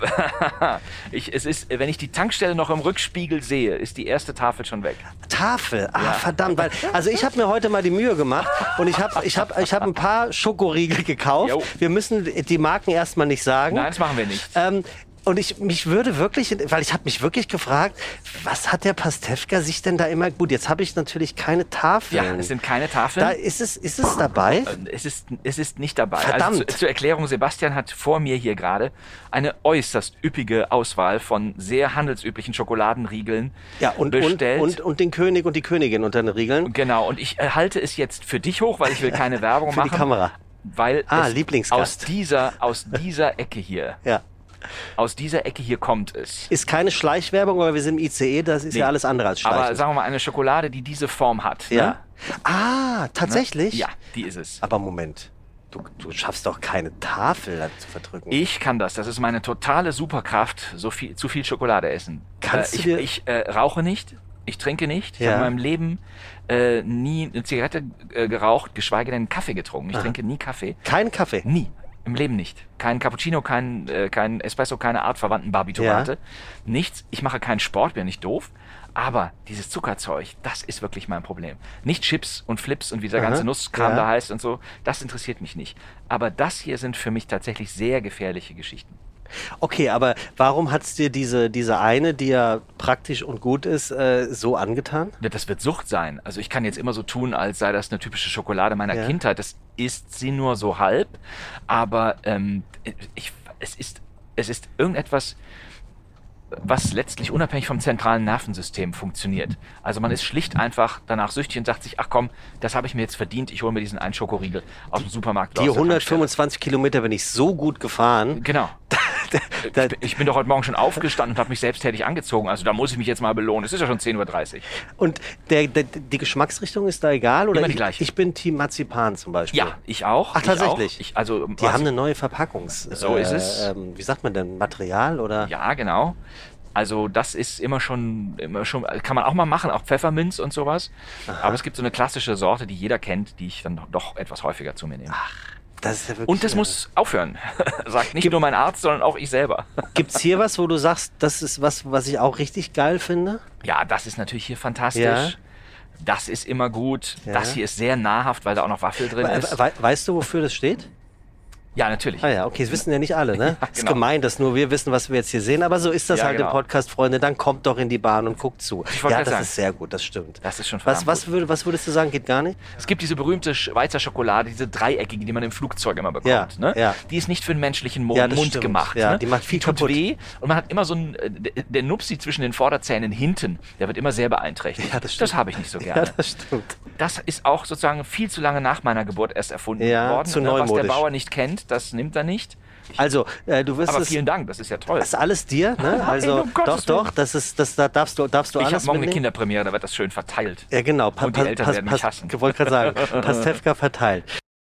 Speaker 1: ich, es ist, wenn ich die Tankstelle noch im Rückspiegel sehe, ist die erste Tafel schon weg.
Speaker 2: Tafel, ah
Speaker 1: Ja.
Speaker 2: verdammt, weil, also ich habe mir heute mal die Mühe gemacht und ich habe ich hab, ich hab ein paar Schokoriegel gekauft.
Speaker 1: Jo.
Speaker 2: Wir müssen die Marken erstmal nicht sagen.
Speaker 1: Nein, das machen wir nicht.
Speaker 2: Ähm, und ich mich würde wirklich, weil ich habe mich wirklich gefragt, was hat der Pastewka sich denn da immer, gut, jetzt habe ich natürlich keine Tafeln.
Speaker 1: Ja, es sind keine Tafeln.
Speaker 2: Da ist es, ist es dabei?
Speaker 1: Es ist, es ist nicht dabei.
Speaker 2: Verdammt.
Speaker 1: Also zu, zur Erklärung, Sebastian hat vor mir hier gerade eine äußerst üppige Auswahl von sehr handelsüblichen Schokoladenriegeln
Speaker 2: Ja, und, und,
Speaker 1: bestellt.
Speaker 2: und, und den König und die Königin unter den Riegeln.
Speaker 1: Genau, und ich äh, halte es jetzt für dich hoch, weil ich will keine Werbung
Speaker 2: Für die
Speaker 1: machen.
Speaker 2: Kamera.
Speaker 1: Weil
Speaker 2: Ah,
Speaker 1: es
Speaker 2: Lieblingsgast.
Speaker 1: aus dieser, aus dieser Ecke hier,
Speaker 2: Ja.
Speaker 1: aus dieser Ecke hier kommt es.
Speaker 2: Ist keine Schleichwerbung, aber wir sind im I C E, das ist
Speaker 1: Nee.
Speaker 2: ja alles andere als Schleichen.
Speaker 1: Aber sagen wir mal, eine Schokolade, die diese Form hat.
Speaker 2: ja.
Speaker 1: Ne?
Speaker 2: Ah, tatsächlich?
Speaker 1: Ja, die ist es.
Speaker 2: Aber Moment, du, du schaffst doch keine Tafel da zu verdrücken.
Speaker 1: Ich kann das. Das ist meine totale Superkraft, so viel, zu viel Schokolade essen.
Speaker 2: Kannst
Speaker 1: äh,
Speaker 2: du
Speaker 1: ich
Speaker 2: dir-
Speaker 1: ich äh, rauche nicht, ich trinke nicht. Ich
Speaker 2: Ja.
Speaker 1: habe in meinem Leben äh, nie eine Zigarette äh, geraucht, geschweige denn einen Kaffee getrunken. Ich
Speaker 2: Aha.
Speaker 1: trinke nie Kaffee.
Speaker 2: Kein Kaffee.
Speaker 1: Nie. Im Leben nicht. Kein Cappuccino, kein, äh, kein Espresso, keine artverwandten Barbiturate. Nichts. Ich mache keinen Sport, bin nicht doof. Aber dieses Zuckerzeug, das ist wirklich mein Problem. Nicht Chips und Flips und wie dieser
Speaker 2: Aha.
Speaker 1: ganze Nusskram
Speaker 2: Ja.
Speaker 1: da heißt und so. Das interessiert mich nicht. Aber das hier sind für mich tatsächlich sehr gefährliche Geschichten.
Speaker 2: Okay, aber warum hat's dir diese, diese eine, die ja praktisch und gut ist, äh, so angetan?
Speaker 1: Ja, das wird Sucht sein. Also ich kann jetzt immer so tun, als sei das eine typische Schokolade meiner
Speaker 2: Ja.
Speaker 1: Kindheit. Das ist sie nur so halb. Aber ähm, ich, es, ist, es ist irgendetwas, was letztlich unabhängig vom zentralen Nervensystem funktioniert. Also man ist schlicht einfach danach süchtig und sagt sich, ach komm, das habe ich mir jetzt verdient, ich hole mir diesen einen Schokoriegel aus dem Supermarkt. oder
Speaker 2: Die
Speaker 1: aus der Tankstelle.
Speaker 2: hundertfünfundzwanzig Kilometer bin ich so gut gefahren.
Speaker 1: Genau.
Speaker 2: Da,
Speaker 1: Ich bin- Ich bin doch heute Morgen schon aufgestanden und habe mich selbsttätig angezogen. Also da muss ich mich jetzt mal belohnen. Es ist ja schon zehn Uhr dreißig.
Speaker 2: und der, der, die Geschmacksrichtung ist da egal? Oder
Speaker 1: Immer die
Speaker 2: ich,
Speaker 1: gleiche.
Speaker 2: ich bin Team Marzipan zum Beispiel.
Speaker 1: Ja, ich auch.
Speaker 2: Ach,
Speaker 1: ich
Speaker 2: tatsächlich?
Speaker 1: Auch. Ich, also,
Speaker 2: Die haben eine neue Verpackungs...
Speaker 1: So ist es.
Speaker 2: Ähm, wie sagt man denn? Material oder?
Speaker 1: Ja, genau. Also das ist immer schon, immer schon, kann man auch mal machen, auch Pfefferminz und sowas. Aber es gibt so eine klassische Sorte, die jeder kennt, die ich dann doch etwas häufiger zu mir nehme.
Speaker 2: Das ist ja wirklich,
Speaker 1: Und das
Speaker 2: äh,
Speaker 1: muss aufhören. Sagt nicht nur mein Arzt, sondern auch ich selber.
Speaker 2: Gibt's hier was, wo du sagst, das ist was, was ich auch richtig geil finde?
Speaker 1: Ja, das ist natürlich hier fantastisch.
Speaker 2: Ja.
Speaker 1: Das ist immer gut.
Speaker 2: Ja.
Speaker 1: Das hier ist sehr nahrhaft, weil da auch noch Waffel drin
Speaker 2: We
Speaker 1: ist.
Speaker 2: we weißt du, wofür das steht?
Speaker 1: Ja, natürlich.
Speaker 2: Ah ja, okay, das wissen ja nicht alle, ne?
Speaker 1: Ja,
Speaker 2: Ist
Speaker 1: genau.
Speaker 2: gemein, dass nur wir wissen, was wir jetzt hier sehen, aber so ist das
Speaker 1: Ja,
Speaker 2: halt im
Speaker 1: genau.
Speaker 2: Podcast, Freunde. Dann kommt doch in die Bahn und guckt zu.
Speaker 1: Ich wollte
Speaker 2: Ja,
Speaker 1: gerade
Speaker 2: das
Speaker 1: sagen.
Speaker 2: ist sehr gut, das stimmt.
Speaker 1: Das ist schon
Speaker 2: Was,
Speaker 1: verdammt
Speaker 2: was,
Speaker 1: gut.
Speaker 2: würd, was würdest du sagen, geht gar nicht?
Speaker 1: Es gibt diese berühmte Schweizer Schokolade, diese dreieckige, die man im Flugzeug immer bekommt.
Speaker 2: Ja,
Speaker 1: ne?
Speaker 2: ja.
Speaker 1: Die ist nicht für den menschlichen Mo
Speaker 2: Ja, das
Speaker 1: Mund
Speaker 2: stimmt.
Speaker 1: gemacht.
Speaker 2: Ja,
Speaker 1: ne?
Speaker 2: die macht viel
Speaker 1: tut
Speaker 2: kaputt.
Speaker 1: weh und man hat immer so einen, äh, der- der Nupsi zwischen den Vorderzähnen hinten, der wird immer sehr beeinträchtigt.
Speaker 2: Ja, das stimmt.
Speaker 1: das habe ich nicht so
Speaker 2: Ja,
Speaker 1: gerne.
Speaker 2: das stimmt.
Speaker 1: Das ist auch sozusagen viel zu lange nach meiner Geburt erst erfunden
Speaker 2: Ja,
Speaker 1: worden.
Speaker 2: zu
Speaker 1: ne? Was der
Speaker 2: neumodisch.
Speaker 1: Bauer nicht kennt, das nimmt er nicht.
Speaker 2: Also, äh, du wirst
Speaker 1: Aber
Speaker 2: es...
Speaker 1: vielen Dank, das ist ja toll.
Speaker 2: Das ist alles dir, ne? Also,
Speaker 1: um Gottes
Speaker 2: doch,
Speaker 1: Willen.
Speaker 2: doch, das ist, das, da darfst du, darfst du
Speaker 1: Ich
Speaker 2: alles
Speaker 1: habe morgen eine
Speaker 2: mitnehmen.
Speaker 1: Kinderpremiere, da wird das schön verteilt.
Speaker 2: Ja, genau. Pa
Speaker 1: Und die Eltern werden mich hassen.
Speaker 2: Ich wollte gerade sagen, Pastewka verteilt.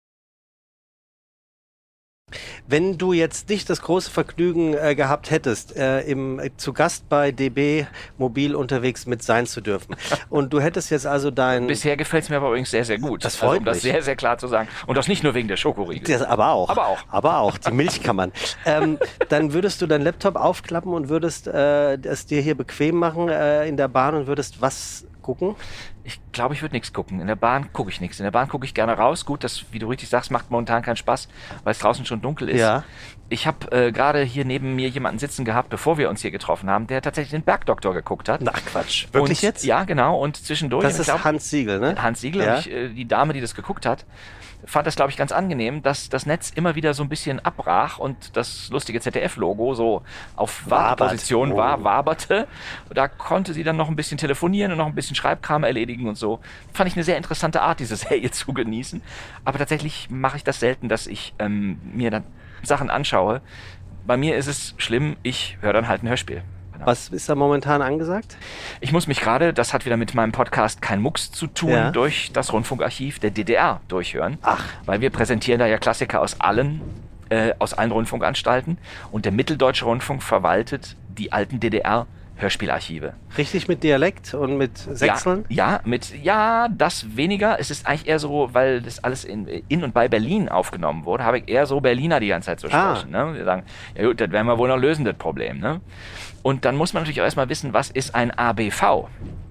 Speaker 2: Wenn du jetzt nicht das große Vergnügen äh, gehabt hättest, äh, im, äh, zu Gast bei D B Mobil unterwegs mit sein zu dürfen und du hättest jetzt also dein...
Speaker 1: Bisher gefällt es mir aber übrigens sehr, sehr gut.
Speaker 2: Das freut
Speaker 1: also, um das
Speaker 2: mich.
Speaker 1: sehr, sehr klar zu sagen. Und das nicht nur wegen der Schokoriegel.
Speaker 2: Das, aber auch.
Speaker 1: Aber auch.
Speaker 2: Aber auch. Die Milchkammern. ähm, dann würdest du deinen Laptop aufklappen und würdest äh, es dir hier bequem machen äh, in der Bahn und würdest was gucken?
Speaker 1: Ich glaube, ich würde nichts gucken. In der Bahn gucke ich nichts. In der Bahn gucke ich gerne raus. Gut, das, wie du richtig sagst, macht momentan keinen Spaß, weil es draußen schon dunkel ist.
Speaker 2: Ja.
Speaker 1: Ich habe äh, gerade hier neben mir jemanden sitzen gehabt, bevor wir uns hier getroffen haben, der tatsächlich den Bergdoktor geguckt hat.
Speaker 2: Na Quatsch. Wirklich
Speaker 1: und,
Speaker 2: jetzt?
Speaker 1: Ja, genau. Und zwischendurch...
Speaker 2: Das
Speaker 1: ich
Speaker 2: ist
Speaker 1: glaub,
Speaker 2: Hans Siegel, ne?
Speaker 1: Hans Siegel,
Speaker 2: Ja.
Speaker 1: und ich, äh, die Dame, die das geguckt hat, fand das, glaube ich, ganz angenehm, dass das Netz immer wieder so ein bisschen abbrach und das lustige Z D F-Logo so auf
Speaker 2: Wabert.
Speaker 1: Warteposition
Speaker 2: Oh.
Speaker 1: war, waberte. Da konnte sie dann noch ein bisschen telefonieren und noch ein bisschen Schreibkram erledigen und so. Fand ich eine sehr interessante Art, diese Serie zu genießen. Aber tatsächlich mache ich das selten, dass ich ähm, mir dann Sachen anschaue. Bei mir ist es schlimm, ich höre dann halt ein Hörspiel. genau.
Speaker 2: Was ist da momentan angesagt?
Speaker 1: Ich muss mich gerade, das hat wieder mit meinem Podcast Kein Mucks zu tun, ja. durch das Rundfunkarchiv der D D R durchhören.
Speaker 2: Ach.
Speaker 1: Weil wir präsentieren da ja Klassiker aus allen, äh, aus allen Rundfunkanstalten. Und der Mitteldeutsche Rundfunk verwaltet die alten D D R Hörspielarchive.
Speaker 2: Richtig mit Dialekt und mit Sechseln?
Speaker 1: Ja, ja, mit, ja, das weniger. Es ist eigentlich eher so, weil das alles in, in und bei Berlin aufgenommen wurde, habe ich eher so Berliner die ganze Zeit zu sprechen. Ah. Ne? Wir sagen, ja gut, das werden wir wohl noch lösen, das Problem. Ne? Und dann muss man natürlich auch erstmal wissen, was ist ein A B V?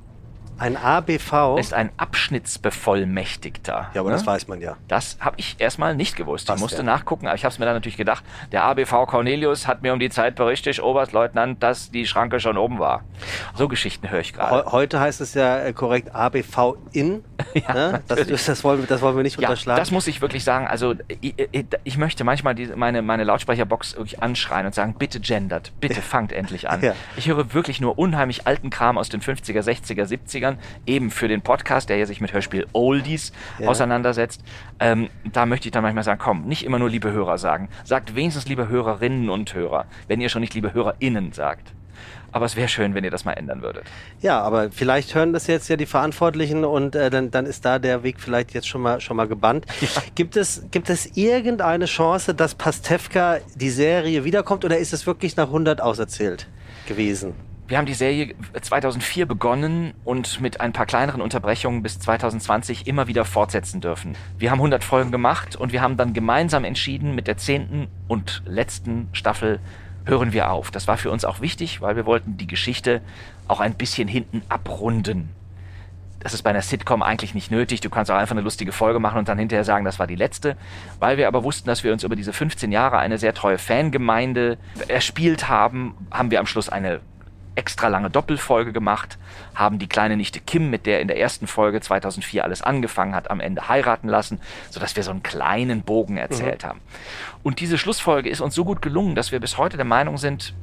Speaker 2: Ein A B V?
Speaker 1: Ist ein Abschnittsbevollmächtigter.
Speaker 2: Ja, aber
Speaker 1: ne?
Speaker 2: das weiß man ja.
Speaker 1: Das habe ich erstmal nicht gewusst.
Speaker 2: Was
Speaker 1: ich musste
Speaker 2: denn?
Speaker 1: nachgucken, aber ich habe es mir dann natürlich gedacht, der A B V Cornelius hat mir um die Zeit berichtet, Oberstleutnant, dass die Schranke schon oben war. So Geschichten höre ich gerade.
Speaker 2: Heute heißt es ja äh, korrekt A B V in.
Speaker 1: Ja,
Speaker 2: ne? das, das, wollen, das wollen wir nicht
Speaker 1: ja,
Speaker 2: unterschlagen.
Speaker 1: Das muss ich wirklich sagen. Also ich, ich, ich möchte manchmal die, meine, meine Lautsprecherbox wirklich anschreien und sagen, bitte gendert, bitte fangt endlich an. Ja. Ich höre wirklich nur unheimlich alten Kram aus den fünfziger, sechziger, siebzigern, eben für den Podcast, der ja sich mit Hörspiel Oldies ja. auseinandersetzt. Ähm, da möchte ich dann manchmal sagen, komm, nicht immer nur liebe Hörer sagen. Sagt wenigstens liebe Hörerinnen und Hörer, wenn ihr schon nicht liebe HörerInnen sagt. Aber es wäre schön, wenn ihr das mal ändern würdet.
Speaker 2: Ja, aber vielleicht hören das jetzt ja die Verantwortlichen und äh, dann, dann ist da der Weg vielleicht jetzt schon mal, schon mal gebannt. Ja. Gibt es, gibt es irgendeine Chance, dass Pastewka die Serie wiederkommt oder ist es wirklich nach hundert auserzählt gewesen?
Speaker 1: Wir haben die Serie zweitausendvier begonnen und mit ein paar kleineren Unterbrechungen bis zweitausendzwanzig immer wieder fortsetzen dürfen. Wir haben hundert Folgen gemacht und wir haben dann gemeinsam entschieden, mit der zehnten und letzten Staffel hören wir auf. Das war für uns auch wichtig, weil wir wollten die Geschichte auch ein bisschen hinten abrunden. Das ist bei einer Sitcom eigentlich nicht nötig. Du kannst auch einfach eine lustige Folge machen und dann hinterher sagen, das war die letzte. Weil wir aber wussten, dass wir uns über diese fünfzehn Jahre eine sehr treue Fangemeinde erspielt haben, haben wir am Schluss eine extra lange Doppelfolge gemacht, haben die kleine Nichte Kim, mit der in der ersten Folge zweitausendvier alles angefangen hat, am Ende heiraten lassen, sodass wir so einen kleinen Bogen erzählt mhm. haben. Und diese Schlussfolge ist uns so gut gelungen, dass wir bis heute der Meinung sind,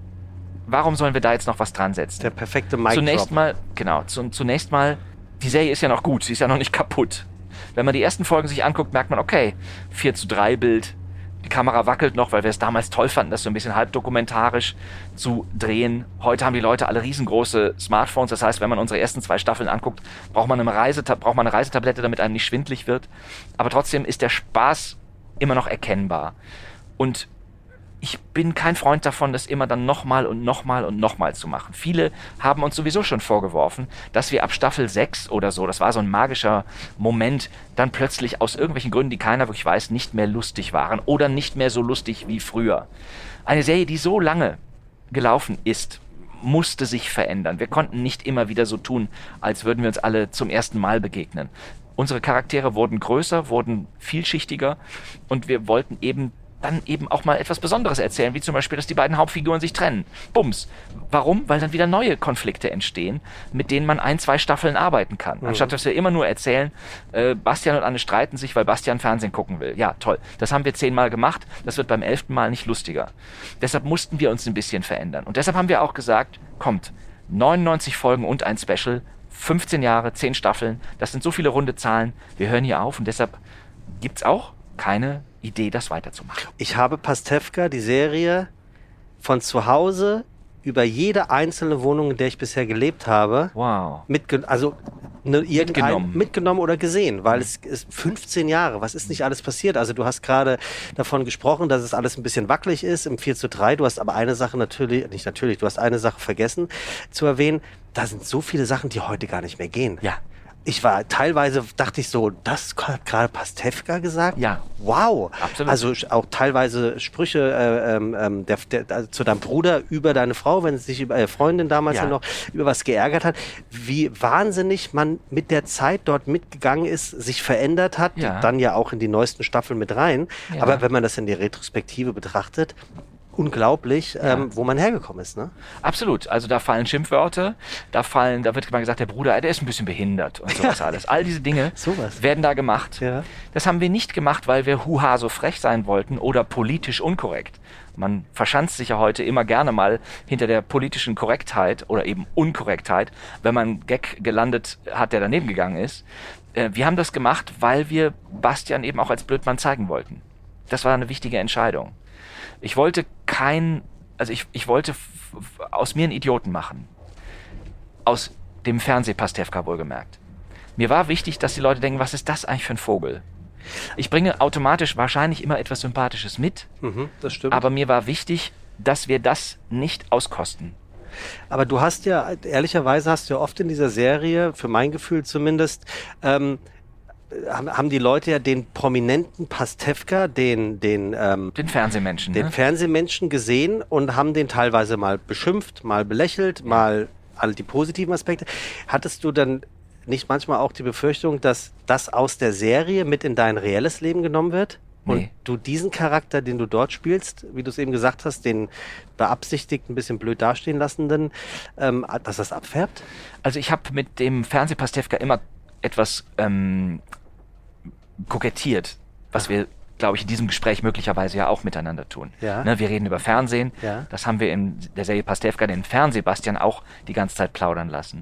Speaker 1: warum sollen wir da jetzt noch was dran setzen?
Speaker 2: Der perfekte Mic-Drop.
Speaker 1: Zunächst mal, genau, zu, zunächst mal, die Serie ist ja noch gut, sie ist ja noch nicht kaputt. Wenn man die ersten Folgen sich anguckt, merkt man, okay, vier zu drei Bild, die Kamera wackelt noch, weil wir es damals toll fanden, das so ein bisschen halbdokumentarisch zu drehen. Heute haben die Leute alle riesengroße Smartphones. Das heißt, wenn man unsere ersten zwei Staffeln anguckt, braucht man eine, Reisetab- braucht man eine Reisetablette, damit einem nicht schwindlig wird. Aber trotzdem ist der Spaß immer noch erkennbar. Und ich bin kein Freund davon, das immer dann nochmal und nochmal und nochmal zu machen. Viele haben uns sowieso schon vorgeworfen, dass wir ab Staffel sechs oder so, das war so ein magischer Moment, dann plötzlich aus irgendwelchen Gründen, die keiner wirklich weiß, nicht mehr lustig waren oder nicht mehr so lustig wie früher. Eine Serie, die so lange gelaufen ist, musste sich verändern. Wir konnten nicht immer wieder so tun, als würden wir uns alle zum ersten Mal begegnen. Unsere Charaktere wurden größer, wurden vielschichtiger und wir wollten eben dann eben auch mal etwas Besonderes erzählen, wie zum Beispiel, dass die beiden Hauptfiguren sich trennen. Bums. Warum? Weil dann wieder neue Konflikte entstehen, mit denen man ein, zwei Staffeln arbeiten kann. Mhm. Anstatt dass wir immer nur erzählen, äh, Bastian und Anne streiten sich, weil Bastian Fernsehen gucken will. Ja, toll. Das haben wir zehnmal gemacht. Das wird beim elften Mal nicht lustiger. Deshalb mussten wir uns ein bisschen verändern. Und deshalb haben wir auch gesagt, kommt, neunundneunzig Folgen und ein Special, fünfzehn Jahre, zehn Staffeln. Das sind so viele runde Zahlen. Wir hören hier auf und deshalb gibt's auch keine Idee, das weiterzumachen.
Speaker 2: Ich habe Pastewka, die Serie, von zu Hause über jede einzelne Wohnung, in der ich bisher gelebt habe,
Speaker 1: wow.
Speaker 2: mitge- also ne,
Speaker 1: mitgenommen.
Speaker 2: mitgenommen oder gesehen, weil es ist fünfzehn Jahre, was ist nicht alles passiert? Also du hast gerade davon gesprochen, dass es alles ein bisschen wackelig ist im vier zu drei, du hast aber eine Sache natürlich, nicht natürlich, du hast eine Sache vergessen zu erwähnen, da sind so viele Sachen, die heute gar nicht mehr gehen.
Speaker 1: Ja.
Speaker 2: Ich war teilweise, dachte ich so, das hat gerade Pastewka gesagt?
Speaker 1: Ja.
Speaker 2: Wow.
Speaker 1: Absolut.
Speaker 2: Also auch teilweise Sprüche äh, ähm, der, der, zu deinem Bruder über deine Frau, wenn sie sich über äh, Freundin damals ja. noch über was geärgert hat. Wie wahnsinnig man mit der Zeit dort mitgegangen ist, sich verändert hat,
Speaker 1: ja.
Speaker 2: dann ja auch in die neuesten Staffeln mit rein. Ja. Aber wenn man das in die Retrospektive betrachtet, unglaublich, ja. ähm, wo man hergekommen ist, ne?
Speaker 1: Absolut. Also da fallen Schimpfwörter, da fallen, da wird mal gesagt, der Bruder, der ist ein bisschen behindert und sowas alles. All diese Dinge
Speaker 2: sowas.
Speaker 1: werden da gemacht.
Speaker 2: Ja.
Speaker 1: Das haben wir nicht gemacht, weil wir huha so frech sein wollten oder politisch unkorrekt. Man verschanzt sich ja heute immer gerne mal hinter der politischen Korrektheit oder eben Unkorrektheit, wenn man einen Gag gelandet hat, der daneben gegangen ist. Äh, wir haben das gemacht, weil wir Bastian eben auch als Blödmann zeigen wollten. Das war eine wichtige Entscheidung. Ich wollte kein also ich, ich wollte f- f- aus mir einen Idioten machen. Aus dem Fernseh-Pastewka wohlgemerkt. Mir war wichtig, dass die Leute denken, was ist das eigentlich für ein Vogel? Ich bringe automatisch wahrscheinlich immer etwas Sympathisches mit,
Speaker 2: Mhm, das stimmt.
Speaker 1: aber mir war wichtig, dass wir das nicht auskosten.
Speaker 2: Aber du hast ja, ehrlicherweise hast du ja oft in dieser Serie, für mein Gefühl zumindest, ähm, haben, haben die Leute ja den prominenten Pastewka, den, den, ähm,
Speaker 1: Den Fernsehmenschen.
Speaker 2: den
Speaker 1: Ne?
Speaker 2: Fernsehmenschen gesehen und haben den teilweise mal beschimpft, mal belächelt, mal all die positiven Aspekte. Hattest du dann nicht manchmal auch die Befürchtung, dass das aus der Serie mit in dein reelles Leben genommen wird? Und
Speaker 1: Nee.
Speaker 2: du diesen Charakter, den du dort spielst, wie du es eben gesagt hast, den beabsichtigt, ein bisschen blöd dastehen lassenden, ähm, dass das abfärbt?
Speaker 1: Also ich habe mit dem Fernsehpastewka immer etwas ähm, kokettiert, was wir, glaube ich, in diesem Gespräch möglicherweise ja auch miteinander tun.
Speaker 2: Ja.
Speaker 1: Ne, wir reden über Fernsehen.
Speaker 2: Ja.
Speaker 1: Das haben wir in der Serie Pastewka, den Fernsehbastian, auch die ganze Zeit plaudern lassen.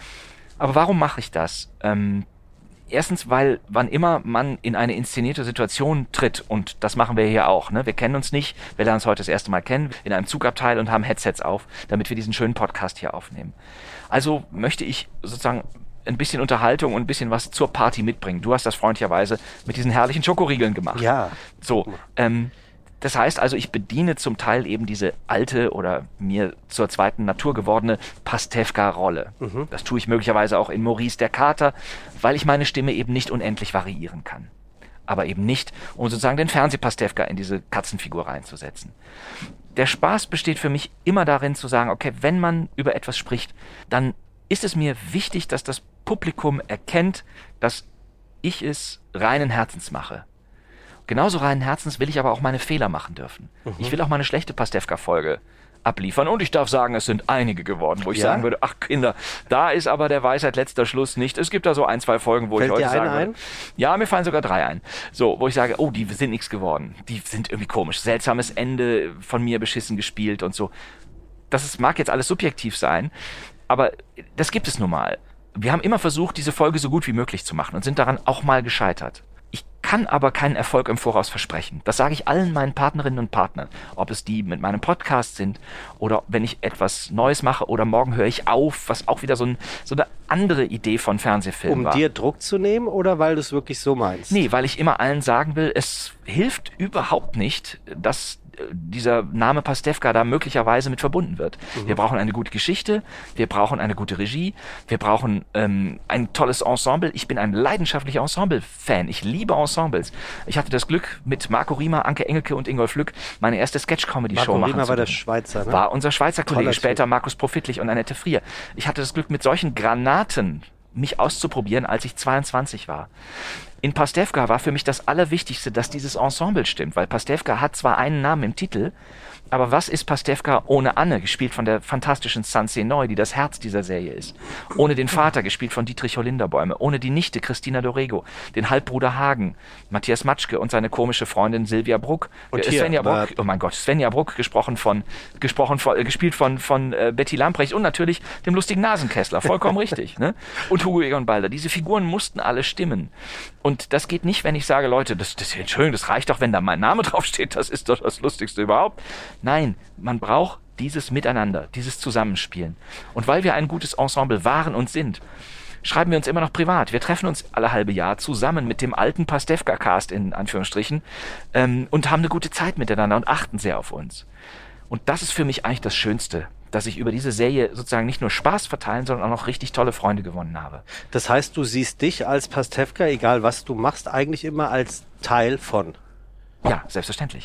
Speaker 1: Aber warum mache ich das? Ähm, erstens, weil wann immer man in eine inszenierte Situation tritt, und das machen wir hier auch, ne? Wir kennen uns nicht, wir lernen uns heute das erste Mal kennen, in einem Zugabteil und haben Headsets auf, damit wir diesen schönen Podcast hier aufnehmen. Also möchte ich sozusagen ein bisschen Unterhaltung und ein bisschen was zur Party mitbringen. Du hast das freundlicherweise mit diesen herrlichen Schokoriegeln gemacht.
Speaker 2: Ja.
Speaker 1: So, ähm, das heißt also, ich bediene zum Teil eben diese alte oder mir zur zweiten Natur gewordene Pastewka-Rolle.
Speaker 2: Mhm.
Speaker 1: Das tue ich möglicherweise auch in Maurice der Kater, weil ich meine Stimme eben nicht unendlich variieren kann. Aber eben nicht, um sozusagen den Fernsehpastewka in diese Katzenfigur reinzusetzen. Der Spaß besteht für mich immer darin zu sagen, okay, wenn man über etwas spricht, dann ist es mir wichtig, dass das Publikum erkennt, dass ich es reinen Herzens mache. Genauso reinen Herzens will ich aber auch meine Fehler machen dürfen.
Speaker 2: Mhm.
Speaker 1: Ich will auch mal eine schlechte Pastewka-Folge abliefern. Und ich darf sagen, es sind einige geworden, wo ich
Speaker 2: Ja?
Speaker 1: sagen würde, ach Kinder, da ist aber der Weisheit letzter Schluss nicht. Es gibt da so ein, zwei Folgen, wo
Speaker 2: Fällt
Speaker 1: ich heute
Speaker 2: dir eine
Speaker 1: sagen würde,
Speaker 2: ein?
Speaker 1: ja, mir fallen sogar drei ein. So, wo ich sage, oh, die sind nichts geworden. Die sind irgendwie komisch. Seltsames Ende von mir beschissen gespielt und so. Das ist, mag jetzt alles subjektiv sein, aber das gibt es nun mal. Wir haben immer versucht, diese Folge so gut wie möglich zu machen und sind daran auch mal gescheitert. Ich kann aber keinen Erfolg im Voraus versprechen. Das sage ich allen meinen Partnerinnen und Partnern. Ob es die mit meinem Podcast sind oder wenn ich etwas Neues mache oder morgen höre ich auf, was auch wieder so, ein, so eine andere Idee von Fernsehfilmen
Speaker 2: Um
Speaker 1: war.
Speaker 2: dir Druck zu nehmen oder weil du es wirklich so meinst?
Speaker 1: Nee, weil ich immer allen sagen will, es hilft überhaupt nicht, dass dieser Name Pastewka da möglicherweise mit verbunden wird. Mhm. Wir brauchen eine gute Geschichte, wir brauchen eine gute Regie, wir brauchen ähm, ein tolles Ensemble. Ich bin ein leidenschaftlicher Ensemble-Fan. Ich liebe Ensembles. Ich hatte das Glück, mit Marco Riemer, Anke Engelke und Ingolf Lück meine erste Sketch-Comedy-Show machen
Speaker 2: Marco Riemer
Speaker 1: zu
Speaker 2: war der
Speaker 1: dürfen.
Speaker 2: Schweizer, ne?
Speaker 1: War unser Schweizer Kollege,
Speaker 2: Toller
Speaker 1: später
Speaker 2: Typ.
Speaker 1: Markus Profitlich und Annette Frier. Ich hatte das Glück, mit solchen Granaten mich auszuprobieren, als ich zweiundzwanzig war. In Pastewka war für mich das Allerwichtigste, dass dieses Ensemble stimmt, weil Pastewka hat zwar einen Namen im Titel, aber was ist Pastewka ohne Anne, gespielt von der fantastischen Sanse Neu, die das Herz dieser Serie ist? Ohne den Vater, gespielt von Dietrich Holunderbäume, ohne die Nichte Christina Dorego, den Halbbruder Hagen, Matthias Matschke und seine komische Freundin Silvia Bruck.
Speaker 2: Und
Speaker 1: Äh,
Speaker 2: hier,
Speaker 1: Svenja
Speaker 2: aber-
Speaker 1: Bruck, oh mein Gott, Svenja Bruck, gesprochen von, gesprochen von, äh, gespielt von, von äh, Betty Lamprecht und natürlich dem lustigen Nasenkessler, vollkommen richtig. Ne? Und Hugo Egon Balder. Diese Figuren mussten alle stimmen. Und das geht nicht, wenn ich sage, Leute, das, das, Entschuldigung, das reicht doch, wenn da mein Name draufsteht, das ist doch das Lustigste überhaupt. Nein, man braucht dieses Miteinander, dieses Zusammenspielen. Und weil wir ein gutes Ensemble waren und sind, schreiben wir uns immer noch privat. Wir treffen uns alle halbe Jahr zusammen mit dem alten Pastewka-Cast in Anführungsstrichen ähm, und haben eine gute Zeit miteinander und achten sehr auf uns. Und das ist für mich eigentlich das Schönste, dass ich über diese Serie sozusagen nicht nur Spaß verteilen, sondern auch noch richtig tolle Freunde gewonnen habe.
Speaker 2: Das heißt, du siehst dich als Pastewka, egal was du machst, eigentlich immer als Teil von.
Speaker 1: Ja, selbstverständlich.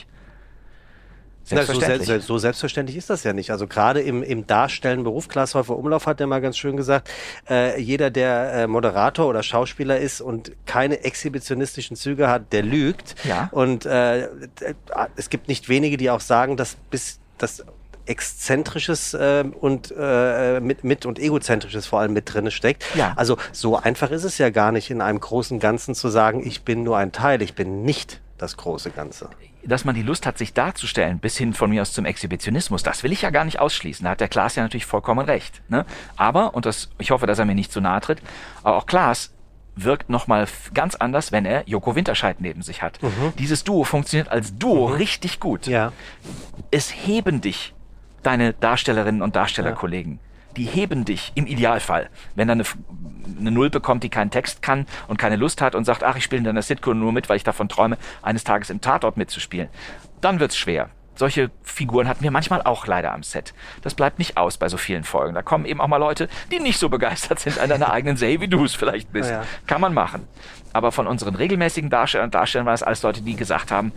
Speaker 2: Na, so,
Speaker 1: Selbstverständlich.
Speaker 2: se- so selbstverständlich ist das ja nicht. Also gerade im, im Darstellen Beruf, Klaas Häufer Umlauf hat ja mal ganz schön gesagt, äh, jeder, der äh, Moderator oder Schauspieler ist und keine exhibitionistischen Züge hat, der lügt.
Speaker 1: Ja.
Speaker 2: Und äh, äh, es gibt nicht wenige, die auch sagen, dass bis das Exzentrisches äh, und äh, mit, mit und Egozentrisches vor allem mit drin steckt.
Speaker 1: Ja.
Speaker 2: Also so einfach ist es ja gar nicht, in einem großen Ganzen zu sagen, ich bin nur ein Teil, ich bin nicht das große Ganze.
Speaker 1: Dass man die Lust hat, sich darzustellen, bis hin von mir aus zum Exhibitionismus, das will ich ja gar nicht ausschließen. Da hat der Klaas ja natürlich vollkommen recht. Ne? Aber, und das, ich hoffe, dass er mir nicht zu nahe tritt, aber auch Klaas wirkt nochmal f- ganz anders, wenn er Joko Winterscheid neben sich hat. Dieses Duo funktioniert als Duo richtig gut.
Speaker 2: Ja.
Speaker 1: Es heben dich deine Darstellerinnen und Darstellerkollegen. Ja. Die heben dich im Idealfall, wenn er eine, eine Null bekommt, die keinen Text kann und keine Lust hat und sagt, ach, ich spiele in deiner Sitcom nur mit, weil ich davon träume, eines Tages im Tatort mitzuspielen. Dann wird's schwer. Solche Figuren hatten wir manchmal auch leider am Set. Das bleibt nicht aus bei so vielen Folgen. Da kommen eben auch mal Leute, die nicht so begeistert sind an deiner eigenen Serie, wie du es vielleicht bist. Ja, ja. Kann man machen. Aber von unseren regelmäßigen Darstellern und Darstellern waren es alles Leute, die gesagt haben,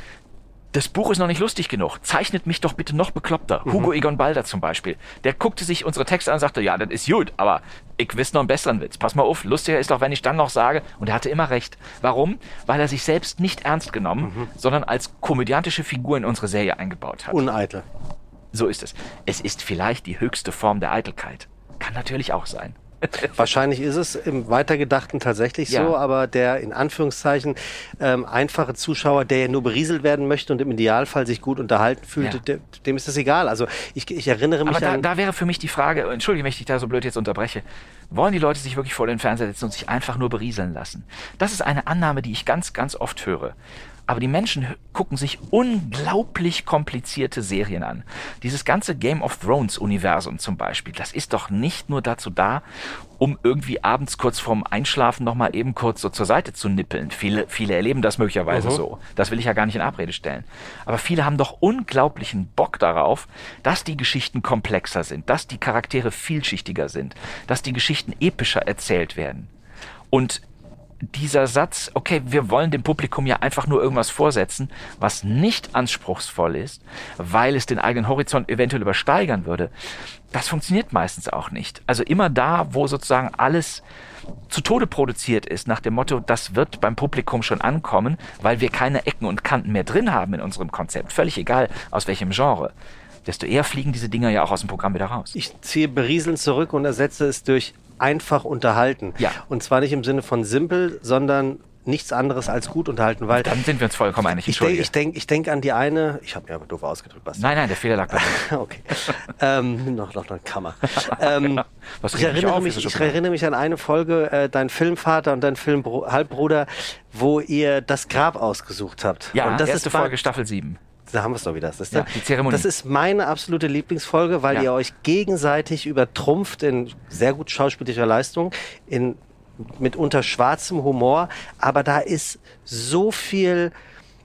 Speaker 1: das Buch ist noch nicht lustig genug. Zeichnet mich doch bitte noch bekloppter. Mhm. Hugo Egon Balder zum Beispiel. Der guckte sich unsere Texte an und sagte, ja, das ist gut, aber ich wüsste noch einen besseren Witz. Pass mal auf, lustiger ist doch, wenn ich dann noch sage, und er hatte immer recht. Warum? Weil er sich selbst nicht ernst genommen, mhm. sondern als komödiantische Figur in unsere Serie eingebaut hat.
Speaker 2: Uneitel.
Speaker 1: So ist es. Es ist vielleicht die höchste Form der Eitelkeit. Kann natürlich auch sein.
Speaker 2: Wahrscheinlich ist es im Weitergedachten tatsächlich ja. so, aber der in Anführungszeichen ähm, einfache Zuschauer, der ja nur berieselt werden möchte und im Idealfall sich gut unterhalten fühlt, ja. dem, dem ist das egal. Also ich, ich erinnere mich
Speaker 1: aber da,
Speaker 2: an...
Speaker 1: da wäre für mich die Frage, entschuldige, wenn ich dich da so blöd jetzt unterbreche, wollen die Leute sich wirklich vor den Fernseher setzen und sich einfach nur berieseln lassen? Das ist eine Annahme, die ich ganz, ganz oft höre. Aber die Menschen gucken sich unglaublich komplizierte Serien an. Dieses ganze Game of Thrones-Universum zum Beispiel, das ist doch nicht nur dazu da, um irgendwie abends kurz vorm Einschlafen nochmal eben kurz so zur Seite zu nippeln. Viele, viele erleben das möglicherweise uh-huh. so. Das will ich ja gar nicht in Abrede stellen. Aber viele haben doch unglaublichen Bock darauf, dass die Geschichten komplexer sind, dass die Charaktere vielschichtiger sind, dass die Geschichten epischer erzählt werden. Und dieser Satz, okay, wir wollen dem Publikum ja einfach nur irgendwas vorsetzen, was nicht anspruchsvoll ist, weil es den eigenen Horizont eventuell übersteigern würde, das funktioniert meistens auch nicht. Also immer da, wo sozusagen alles zu Tode produziert ist, nach dem Motto, das wird beim Publikum schon ankommen, weil wir keine Ecken und Kanten mehr drin haben in unserem Konzept, völlig egal aus welchem Genre, desto eher fliegen diese Dinger ja auch aus dem Programm wieder raus.
Speaker 2: Ich ziehe Berieseln zurück und ersetze es durch einfach unterhalten.
Speaker 1: Ja.
Speaker 2: Und zwar nicht im Sinne von simpel, sondern nichts anderes als gut unterhalten. Weil
Speaker 1: dann sind wir uns vollkommen einig.
Speaker 2: Ich denke ich denk, ich denk an die eine... Ich habe mir aber doof ausgedrückt, Basti.
Speaker 1: Nein, nein, der Fehler lag bei mir.
Speaker 2: Okay. ähm, noch, noch eine Kammer. ähm, Was ich erinnere, auf, mich, ich erinnere mich an eine Folge, äh, dein Filmvater und dein Filmhalbbruder, wo ihr das Grab ausgesucht habt.
Speaker 1: Ja,
Speaker 2: und das
Speaker 1: erste
Speaker 2: ist
Speaker 1: Folge Staffel sieben.
Speaker 2: Da haben wir es doch wieder. Das ist,
Speaker 1: ja, die Zeremonie.
Speaker 2: Das ist meine absolute Lieblingsfolge, weil ja. ihr euch gegenseitig übertrumpft in sehr gut schauspielerischer Leistung, in mitunter schwarzem Humor, aber da ist so viel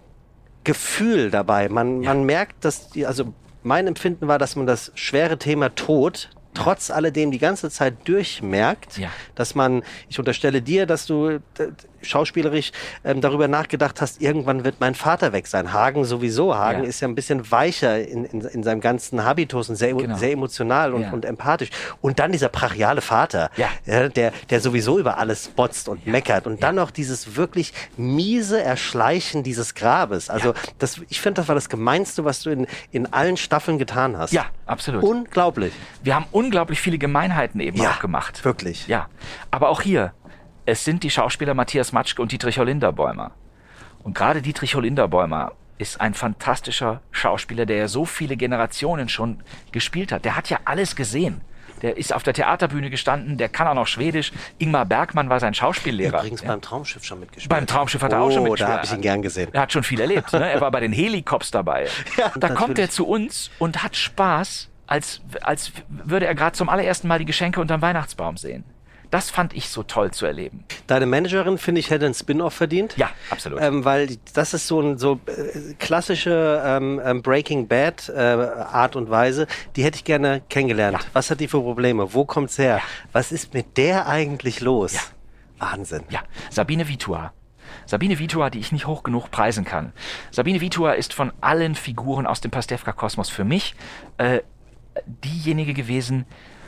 Speaker 2: Gefühl dabei. Man, ja. man merkt, dass die, also mein Empfinden war, dass man das schwere Thema Tod trotz alledem die ganze Zeit durchmerkt,
Speaker 1: ja.
Speaker 2: dass man, ich unterstelle dir, dass du äh, schauspielerisch ähm, darüber nachgedacht hast, irgendwann wird mein Vater weg sein. Hagen sowieso. Hagen ja. ist ja ein bisschen weicher in, in, in seinem ganzen Habitus und sehr, genau. sehr emotional und, ja. und empathisch. Und dann dieser brachiale Vater,
Speaker 1: ja.
Speaker 2: Ja, der, der sowieso über alles botzt und ja. meckert. Und ja. dann noch dieses wirklich miese Erschleichen dieses Grabes. Also ja. das, ich finde, das war das Gemeinste, was du in, in allen Staffeln getan hast.
Speaker 1: Ja, absolut.
Speaker 2: Unglaublich.
Speaker 1: Wir haben unglaublich viele Gemeinheiten eben
Speaker 2: ja,
Speaker 1: auch gemacht.
Speaker 2: Wirklich.
Speaker 1: Ja, aber auch hier, es sind die Schauspieler Matthias Matschke und Dietrich Hollinderbäumer. Und gerade Dietrich Hollinderbäumer ist ein fantastischer Schauspieler, der ja so viele Generationen schon gespielt hat. Der hat ja alles gesehen. Der ist auf der Theaterbühne gestanden, der kann auch noch Schwedisch. Ingmar Bergmann war sein Schauspiellehrer.
Speaker 2: Übrigens ja. beim Traumschiff schon mitgespielt.
Speaker 1: Beim Traumschiff hat er auch schon mitgespielt.
Speaker 2: Da habe ich ihn gern gesehen.
Speaker 1: Er hat schon viel erlebt. Ne? Er war bei den Helikopters dabei.
Speaker 2: Ja,
Speaker 1: da kommt er zu uns und hat Spaß, als, als würde er gerade zum allerersten Mal die Geschenke unterm Weihnachtsbaum sehen. Das fand ich so toll zu erleben.
Speaker 2: Deine Managerin, finde ich, hätte einen Spin-off verdient.
Speaker 1: Ja, absolut.
Speaker 2: Ähm, weil das ist so eine so, äh, klassische ähm, Breaking Bad äh, Art und Weise. Die hätte ich gerne kennengelernt. Ja. Was hat die für Probleme? Wo kommt's her? Ja. Was ist mit der eigentlich los?
Speaker 1: Ja.
Speaker 2: Wahnsinn.
Speaker 1: Ja, Sabine Vitua. Sabine Vitua, die ich nicht hoch genug preisen kann. Sabine Vitua ist von allen Figuren aus dem Pastewka-Kosmos für mich äh, diejenige gewesen,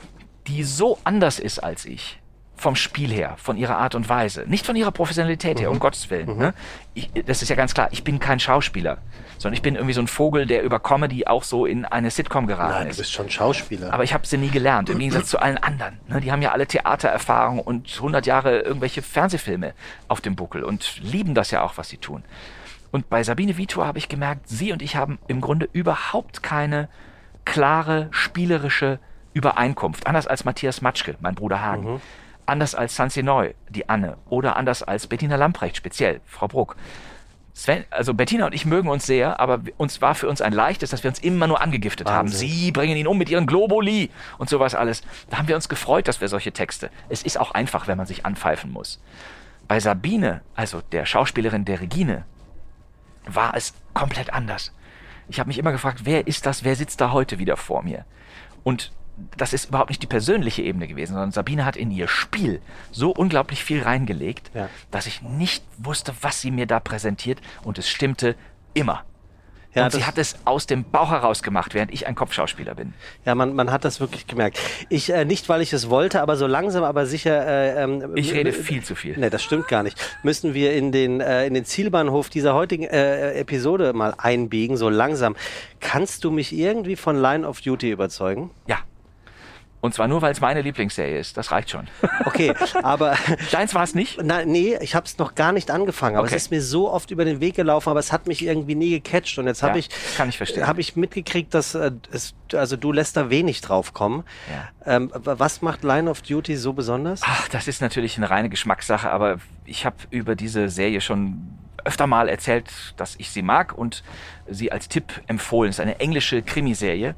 Speaker 1: die so anders ist als ich. Vom Spiel her, von ihrer Art und Weise. Nicht von ihrer Professionalität her, mhm. um Gottes Willen.
Speaker 2: Mhm.
Speaker 1: Ne? Ich, das ist ja ganz klar, ich bin kein Schauspieler, sondern ich bin irgendwie so ein Vogel, der über Comedy auch so in eine Sitcom geraten
Speaker 2: Nein,
Speaker 1: ist.
Speaker 2: du bist schon Schauspieler.
Speaker 1: Aber ich habe sie nie gelernt, im Gegensatz zu allen anderen. Ne? Die haben ja alle Theatererfahrung und hundert Jahre irgendwelche Fernsehfilme auf dem Buckel und lieben das ja auch, was sie tun. Und bei Sabine Vitua habe ich gemerkt, sie und ich haben im Grunde überhaupt keine klare, spielerische Übereinkunft. Anders als Matthias Matschke, mein Bruder Hagen. Mhm. Anders als Sansi Neu, die Anne. Oder anders als Bettina Lamprecht, speziell, Frau Bruck. Sven, also Bettina und ich mögen uns sehr, aber uns war für uns ein leichtes, dass wir uns immer nur angegiftet
Speaker 2: Wahnsinn.
Speaker 1: haben. Sie bringen ihn um mit ihren Globuli und sowas alles. Da haben wir uns gefreut, dass wir solche Texte. Es ist auch einfach, wenn man sich anpfeifen muss. Bei Sabine, also der Schauspielerin der Regine, war es komplett anders. Ich habe mich immer gefragt, wer ist das, wer sitzt da heute wieder vor mir? Und das ist überhaupt nicht die persönliche Ebene gewesen, sondern Sabine hat in ihr Spiel so unglaublich viel reingelegt, ja. dass ich nicht wusste, was sie mir da präsentiert, und es stimmte immer. Ja, und sie hat es aus dem Bauch heraus gemacht, während ich ein Kopfschauspieler bin.
Speaker 2: Ja, man, man hat das wirklich gemerkt. Ich, äh, nicht, weil ich es wollte, aber so langsam, aber sicher... Äh, ähm,
Speaker 1: ich rede viel zu viel.
Speaker 2: Nee, das stimmt gar nicht. Müssen wir in den, äh, in den Zielbahnhof dieser heutigen äh, Episode mal einbiegen, so langsam. Kannst du mich irgendwie von Line of Duty überzeugen?
Speaker 1: Ja. Und zwar nur, weil es meine Lieblingsserie ist. Das reicht schon.
Speaker 2: Okay, aber...
Speaker 1: Deins war es nicht?
Speaker 2: Na, nee, ich habe es noch gar nicht angefangen. Aber okay. Es ist mir so oft über den Weg gelaufen, aber es hat mich irgendwie nie gecatcht. Und jetzt habe
Speaker 1: ja,
Speaker 2: ich,
Speaker 1: kann ich verstehen.
Speaker 2: Hab ich mitgekriegt, dass äh, es, also du lässt da wenig drauf kommen. Ja. Ähm, was macht Line of Duty so besonders?
Speaker 1: Ach, das ist natürlich eine reine Geschmackssache, aber ich habe über diese Serie schon öfter mal erzählt, dass ich sie mag und sie als Tipp empfohlen. Es ist eine englische Krimiserie,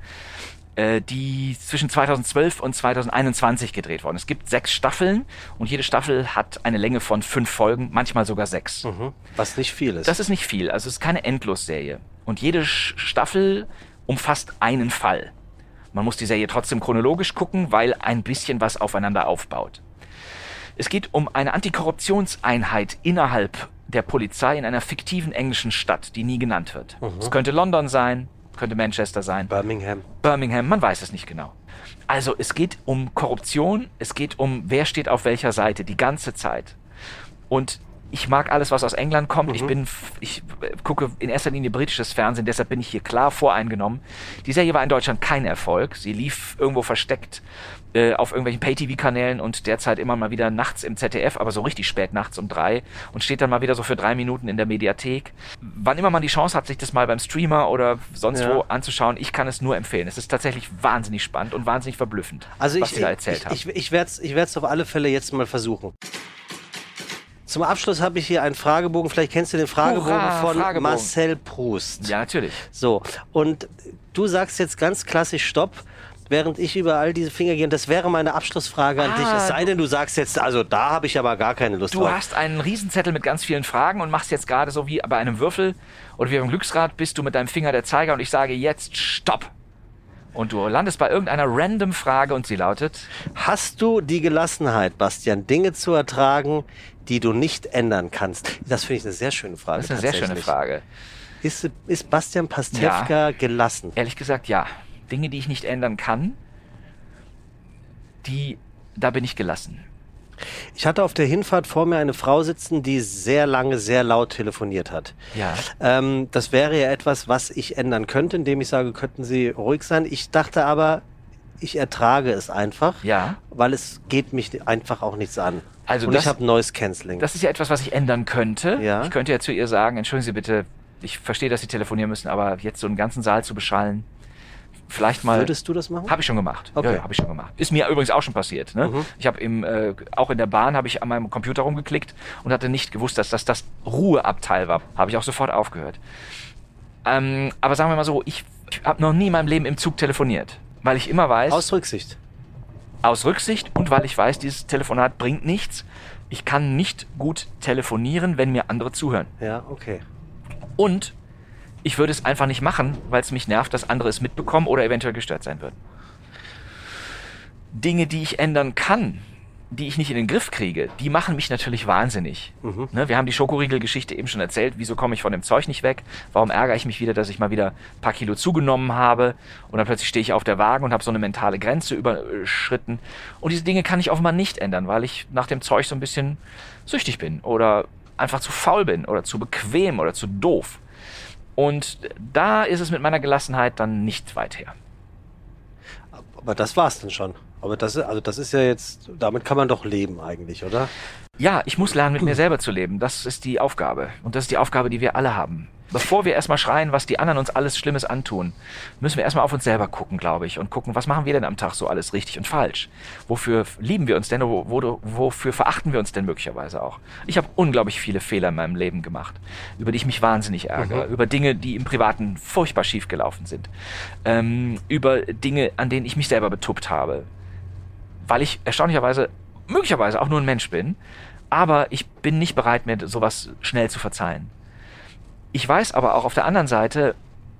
Speaker 1: die zwischen zweitausendzwölf und zweitausendeinundzwanzig gedreht worden. Es gibt sechs Staffeln und jede Staffel hat eine Länge von fünf Folgen, manchmal sogar sechs.
Speaker 2: Mhm. Was nicht viel ist.
Speaker 1: Das ist nicht viel, also es ist keine Endlosserie. Und jede Staffel umfasst einen Fall. Man muss die Serie trotzdem chronologisch gucken, weil ein bisschen was aufeinander aufbaut. Es geht um eine Antikorruptionseinheit innerhalb der Polizei in einer fiktiven englischen Stadt, die nie genannt wird. Mhm. Es könnte London sein, könnte Manchester sein.
Speaker 2: Birmingham.
Speaker 1: Birmingham, man weiß es nicht genau. Also es geht um Korruption, es geht um, wer steht auf welcher Seite, die ganze Zeit. Und ich mag alles, was aus England kommt. Mhm. Ich bin, ich gucke in erster Linie britisches Fernsehen, deshalb bin ich hier klar voreingenommen. Die Serie war in Deutschland kein Erfolg. Sie lief irgendwo versteckt äh, auf irgendwelchen Pay-T V-Kanälen und derzeit immer mal wieder nachts im Z D F, aber so richtig spät nachts um drei und steht dann mal wieder so für drei Minuten in der Mediathek. Wann immer man die Chance hat, sich das mal beim Streamer oder sonst ja. wo anzuschauen, ich kann es nur empfehlen. Es ist tatsächlich wahnsinnig spannend und wahnsinnig verblüffend,
Speaker 2: also
Speaker 1: was
Speaker 2: ich,
Speaker 1: sie da erzählt
Speaker 2: ich,
Speaker 1: haben.
Speaker 2: Ich, ich, ich werde es ich werd's auf alle Fälle jetzt mal versuchen. Zum Abschluss habe ich hier einen Fragebogen. Vielleicht kennst du den Fragebogen Hurra, von Fragebogen. Marcel Proust.
Speaker 1: Ja, natürlich.
Speaker 2: So, und du sagst jetzt ganz klassisch Stopp, während ich über all diese Finger gehe. Und das wäre meine Abschlussfrage an ah, dich. Es sei denn, du sagst jetzt, also da habe ich aber gar keine Lust
Speaker 1: du
Speaker 2: drauf.
Speaker 1: Du hast einen Riesenzettel mit ganz vielen Fragen und machst jetzt gerade so wie bei einem Würfel oder wie beim Glücksrad, bist du mit deinem Finger der Zeiger und ich sage jetzt Stopp. Und du landest bei irgendeiner random Frage und sie lautet:
Speaker 2: Hast du die Gelassenheit, Bastian, Dinge zu ertragen, die du nicht ändern kannst? Das finde ich eine sehr schöne Frage.
Speaker 1: Das ist eine sehr schöne Frage.
Speaker 2: Ist, ist Bastian Pastewka ja, gelassen?
Speaker 1: Ehrlich gesagt, ja. Dinge, die ich nicht ändern kann, die, da bin ich gelassen.
Speaker 2: Ich hatte auf der Hinfahrt vor mir eine Frau sitzen, die sehr lange, sehr laut telefoniert hat.
Speaker 1: Ja.
Speaker 2: Ähm, das wäre ja etwas, was ich ändern könnte, indem ich sage, könnten Sie ruhig sein. Ich dachte aber, ich ertrage es einfach,
Speaker 1: ja.
Speaker 2: weil es geht mich einfach auch nichts an.
Speaker 1: Also
Speaker 2: und
Speaker 1: das,
Speaker 2: ich habe Noise Cancelling.
Speaker 1: Das ist ja etwas, was ich ändern könnte.
Speaker 2: Ja.
Speaker 1: Ich könnte ja zu ihr sagen, entschuldigen Sie bitte, ich verstehe, dass Sie telefonieren müssen, aber jetzt so einen ganzen Saal zu beschallen, vielleicht mal.
Speaker 2: Würdest du das machen?
Speaker 1: Habe ich schon gemacht.
Speaker 2: Okay.
Speaker 1: Ja, ja habe ich schon gemacht. Ist mir übrigens auch schon passiert. Ne? Mhm. Ich habe im äh, auch in der Bahn habe ich an meinem Computer rumgeklickt und hatte nicht gewusst, dass das das Ruheabteil war. Habe ich auch sofort aufgehört. Ähm, aber sagen wir mal so, ich, ich habe noch nie in meinem Leben im Zug telefoniert, weil ich immer weiß.
Speaker 2: Aus Rücksicht.
Speaker 1: Aus Rücksicht und weil ich weiß, dieses Telefonat bringt nichts. Ich kann nicht gut telefonieren, wenn mir andere zuhören.
Speaker 2: Ja, okay.
Speaker 1: Und ich würde es einfach nicht machen, weil es mich nervt, dass andere es mitbekommen oder eventuell gestört sein würden. Dinge, die ich ändern kann, die ich nicht in den Griff kriege, die machen mich natürlich wahnsinnig. Mhm. Ne, wir haben die Schokoriegel-Geschichte eben schon erzählt. Wieso komme ich von dem Zeug nicht weg? Warum ärgere ich mich wieder, dass ich mal wieder ein paar Kilo zugenommen habe? Und dann plötzlich stehe ich auf der Waage und habe so eine mentale Grenze überschritten. Und diese Dinge kann ich offenbar nicht ändern, weil ich nach dem Zeug so ein bisschen süchtig bin oder einfach zu faul bin oder zu bequem oder zu doof. Und da ist es mit meiner Gelassenheit dann nicht weit her.
Speaker 2: Aber das war's dann schon. Aber das, also das ist ja jetzt, damit kann man doch leben eigentlich, oder?
Speaker 1: Ja, ich muss lernen, mit mir selber zu leben. Das ist die Aufgabe. Und das ist die Aufgabe, die wir alle haben. Bevor wir erstmal schreien, was die anderen uns alles Schlimmes antun, müssen wir erstmal auf uns selber gucken, glaube ich, und gucken, was machen wir denn am Tag so alles richtig und falsch? Wofür lieben wir uns denn, wo, wo, wofür verachten wir uns denn möglicherweise auch? Ich habe unglaublich viele Fehler in meinem Leben gemacht, über die ich mich wahnsinnig ärgere, mhm. über Dinge, die im Privaten furchtbar schief gelaufen sind, ähm, über Dinge, an denen ich mich selber betuppt habe, weil ich erstaunlicherweise, möglicherweise auch nur ein Mensch bin, aber ich bin nicht bereit, mir sowas schnell zu verzeihen. Ich weiß aber auch auf der anderen Seite,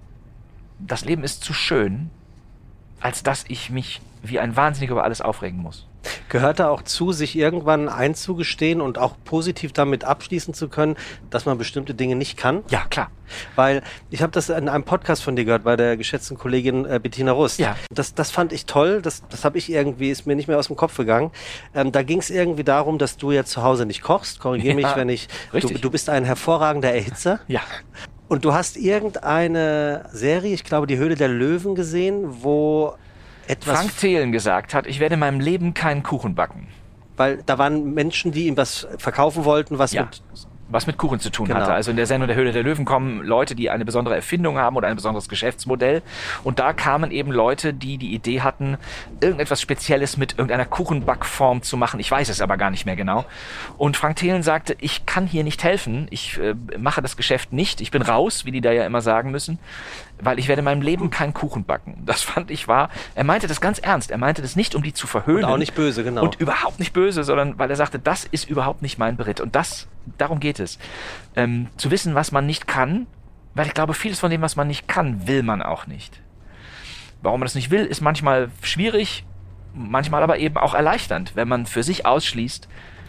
Speaker 1: das Leben ist zu schön, als dass ich mich wie ein Wahnsinniger über alles aufregen muss.
Speaker 2: Gehört da auch zu, sich irgendwann einzugestehen und auch positiv damit abschließen zu können, dass man bestimmte Dinge nicht kann?
Speaker 1: Ja, klar.
Speaker 2: Weil ich habe das in einem Podcast von dir gehört, bei der geschätzten Kollegin äh, Bettina Rust.
Speaker 1: Ja.
Speaker 2: Das, das fand ich toll, das, das habe ich irgendwie, ist mir nicht mehr aus dem Kopf gegangen. Ähm, da ging es irgendwie darum, dass du jetzt zu Hause nicht kochst. Korrigiere mich,
Speaker 1: ja,
Speaker 2: wenn ich...
Speaker 1: richtig.
Speaker 2: Du, du bist ein hervorragender Erhitzer.
Speaker 1: Ja.
Speaker 2: Und du hast irgendeine Serie, ich glaube die Höhle der Löwen gesehen, wo... etwas
Speaker 1: Frank Thelen gesagt hat, ich werde in meinem Leben keinen Kuchen backen.
Speaker 2: Weil da waren Menschen, die ihm was verkaufen wollten, was
Speaker 1: ja.
Speaker 2: mit...
Speaker 1: was mit Kuchen zu tun
Speaker 2: Genau.
Speaker 1: hatte. Also in der Sendung der Höhle der Löwen kommen Leute, die eine besondere Erfindung haben oder ein besonderes Geschäftsmodell. Und da kamen eben Leute, die die Idee hatten, irgendetwas Spezielles mit irgendeiner Kuchenbackform zu machen. Ich weiß es aber gar nicht mehr genau. Und Frank Thelen sagte, ich kann hier nicht helfen. Ich äh, mache das Geschäft nicht. Ich bin raus, wie die da ja immer sagen müssen, weil ich werde in meinem Leben keinen Kuchen backen. Das fand ich wahr. Er meinte das ganz ernst. Er meinte das nicht, um die zu verhöhnen.
Speaker 2: Und auch nicht böse, genau.
Speaker 1: Und überhaupt nicht böse, sondern weil er sagte, das ist überhaupt nicht mein Beritt. Und das, darum geht es. Ähm, zu wissen, was man nicht kann, weil ich glaube, vieles von dem, was man nicht kann, will man auch nicht. Warum man das nicht will, ist manchmal schwierig, manchmal aber eben auch erleichternd, wenn man für sich ausschließt,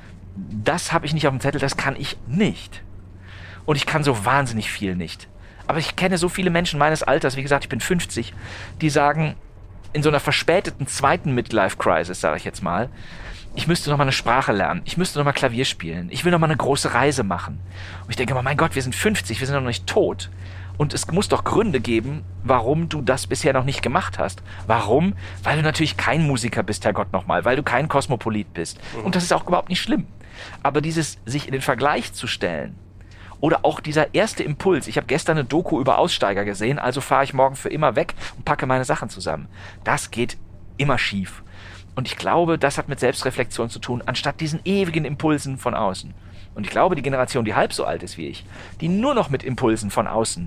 Speaker 1: das habe ich nicht auf dem Zettel, das kann ich nicht. Und ich kann so wahnsinnig viel nicht. Aber ich kenne so viele Menschen meines Alters, wie gesagt, ich bin fünfzig, die sagen, in so einer verspäteten zweiten Midlife-Crisis, sage ich jetzt mal, ich müsste noch mal eine Sprache lernen, ich müsste noch mal Klavier spielen, ich will noch mal eine große Reise machen. Und ich denke immer, mein Gott, wir sind fünfzig, wir sind noch nicht tot. Und es muss doch Gründe geben, warum du das bisher noch nicht gemacht hast. Warum? Weil du natürlich kein Musiker bist, Herrgott nochmal, weil du kein Kosmopolit bist. Mhm. Und das ist auch überhaupt nicht schlimm. Aber dieses, sich in den Vergleich zu stellen, oder auch dieser erste Impuls, ich habe gestern eine Doku über Aussteiger gesehen, also fahre ich morgen für immer weg und packe meine Sachen zusammen. Das geht immer schief. Und ich glaube, das hat mit Selbstreflexion zu tun, anstatt diesen ewigen Impulsen von außen. Und ich glaube, die Generation, die halb so alt ist wie ich, die nur noch mit Impulsen von außen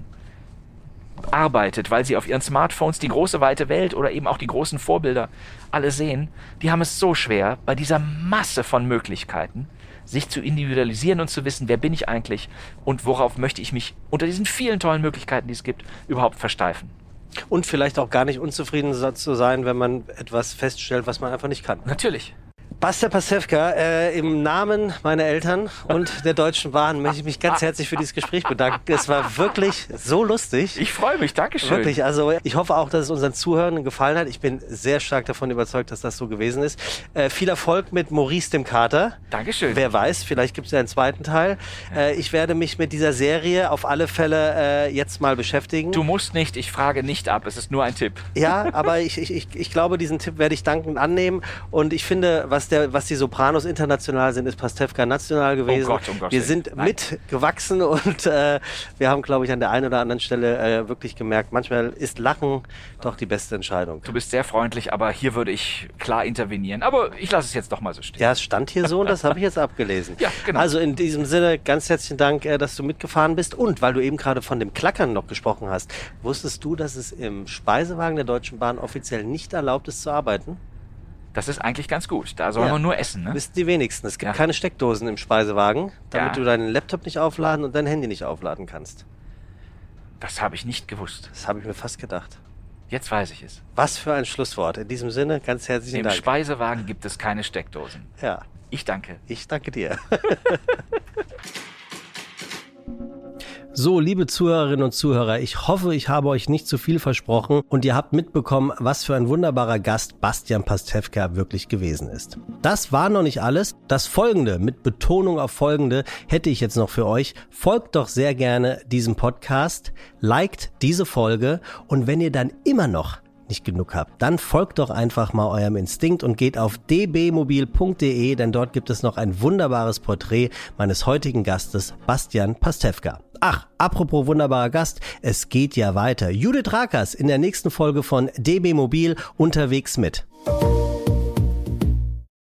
Speaker 1: arbeitet, weil sie auf ihren Smartphones die große weite Welt oder eben auch die großen Vorbilder alle sehen, die haben es so schwer, bei dieser Masse von Möglichkeiten, sich zu individualisieren und zu wissen, wer bin ich eigentlich und worauf möchte ich mich unter diesen vielen tollen Möglichkeiten, die es gibt, überhaupt versteifen.
Speaker 2: Und vielleicht auch gar nicht unzufrieden zu sein, wenn man etwas feststellt, was man einfach nicht kann.
Speaker 1: Natürlich.
Speaker 2: Bastian Pastewka, äh, im Namen meiner Eltern und der Deutschen Bahn möchte ich mich ganz herzlich für dieses Gespräch bedanken. Es war wirklich so lustig.
Speaker 1: Ich freue mich, Dankeschön.
Speaker 2: Wirklich, also ich hoffe auch, dass es unseren Zuhörern gefallen hat. Ich bin sehr stark davon überzeugt, dass das so gewesen ist. Äh, viel Erfolg mit Maurice dem Kater.
Speaker 1: Dankeschön.
Speaker 2: Wer weiß, vielleicht gibt es ja einen zweiten Teil. Ja. Äh, ich werde mich mit dieser Serie auf alle Fälle äh, jetzt mal beschäftigen.
Speaker 1: Du musst nicht, ich frage nicht ab, es ist nur ein Tipp.
Speaker 2: Ja, aber ich, ich, ich, ich glaube, diesen Tipp werde ich dankend annehmen und ich finde, was der, was die Sopranos international sind, ist Pastewka national gewesen.
Speaker 1: Oh Gott, um Gottes
Speaker 2: wir sind
Speaker 1: Nein.
Speaker 2: mitgewachsen und äh, wir haben, glaube ich, an der einen oder anderen Stelle äh, wirklich gemerkt, manchmal ist Lachen doch die beste Entscheidung.
Speaker 1: Du bist sehr freundlich, aber hier würde ich klar intervenieren. Aber ich lasse es jetzt doch mal so stehen.
Speaker 2: Ja, es stand hier so und das habe ich jetzt abgelesen.
Speaker 1: Ja, genau.
Speaker 2: Also in diesem Sinne ganz herzlichen Dank, äh, dass du mitgefahren bist und weil du eben gerade von dem Klackern noch gesprochen hast, wusstest du, dass es im Speisewagen der Deutschen Bahn offiziell nicht erlaubt ist zu arbeiten?
Speaker 1: Das ist eigentlich ganz gut. Da soll
Speaker 2: ja.
Speaker 1: man nur essen, ne?
Speaker 2: Wissen die wenigsten. Es gibt
Speaker 1: ja.
Speaker 2: keine Steckdosen im Speisewagen, damit
Speaker 1: ja.
Speaker 2: du deinen Laptop nicht aufladen und dein Handy nicht aufladen kannst.
Speaker 1: Das habe ich nicht gewusst.
Speaker 2: Das habe ich mir fast gedacht.
Speaker 1: Jetzt weiß ich es.
Speaker 2: Was für ein Schlusswort. In diesem Sinne, ganz herzlichen
Speaker 1: Im
Speaker 2: Dank.
Speaker 1: Im Speisewagen gibt es keine Steckdosen.
Speaker 2: Ja.
Speaker 1: Ich danke.
Speaker 2: Ich danke dir. So, liebe Zuhörerinnen und Zuhörer, ich hoffe, ich habe euch nicht zu viel versprochen und ihr habt mitbekommen, was für ein wunderbarer Gast Bastian Pastewka wirklich gewesen ist. Das war noch nicht alles. Das Folgende, mit Betonung auf Folgende, hätte ich jetzt noch für euch. Folgt doch sehr gerne diesem Podcast, liked diese Folge und wenn ihr dann immer noch nicht genug habt, dann folgt doch einfach mal eurem Instinkt und geht auf d b mobil punkt d e, denn dort gibt es noch ein wunderbares Porträt meines heutigen Gastes, Bastian Pastewka. Ach, apropos wunderbarer Gast, es geht ja weiter. Judith Rakers in der nächsten Folge von D B Mobil unterwegs mit.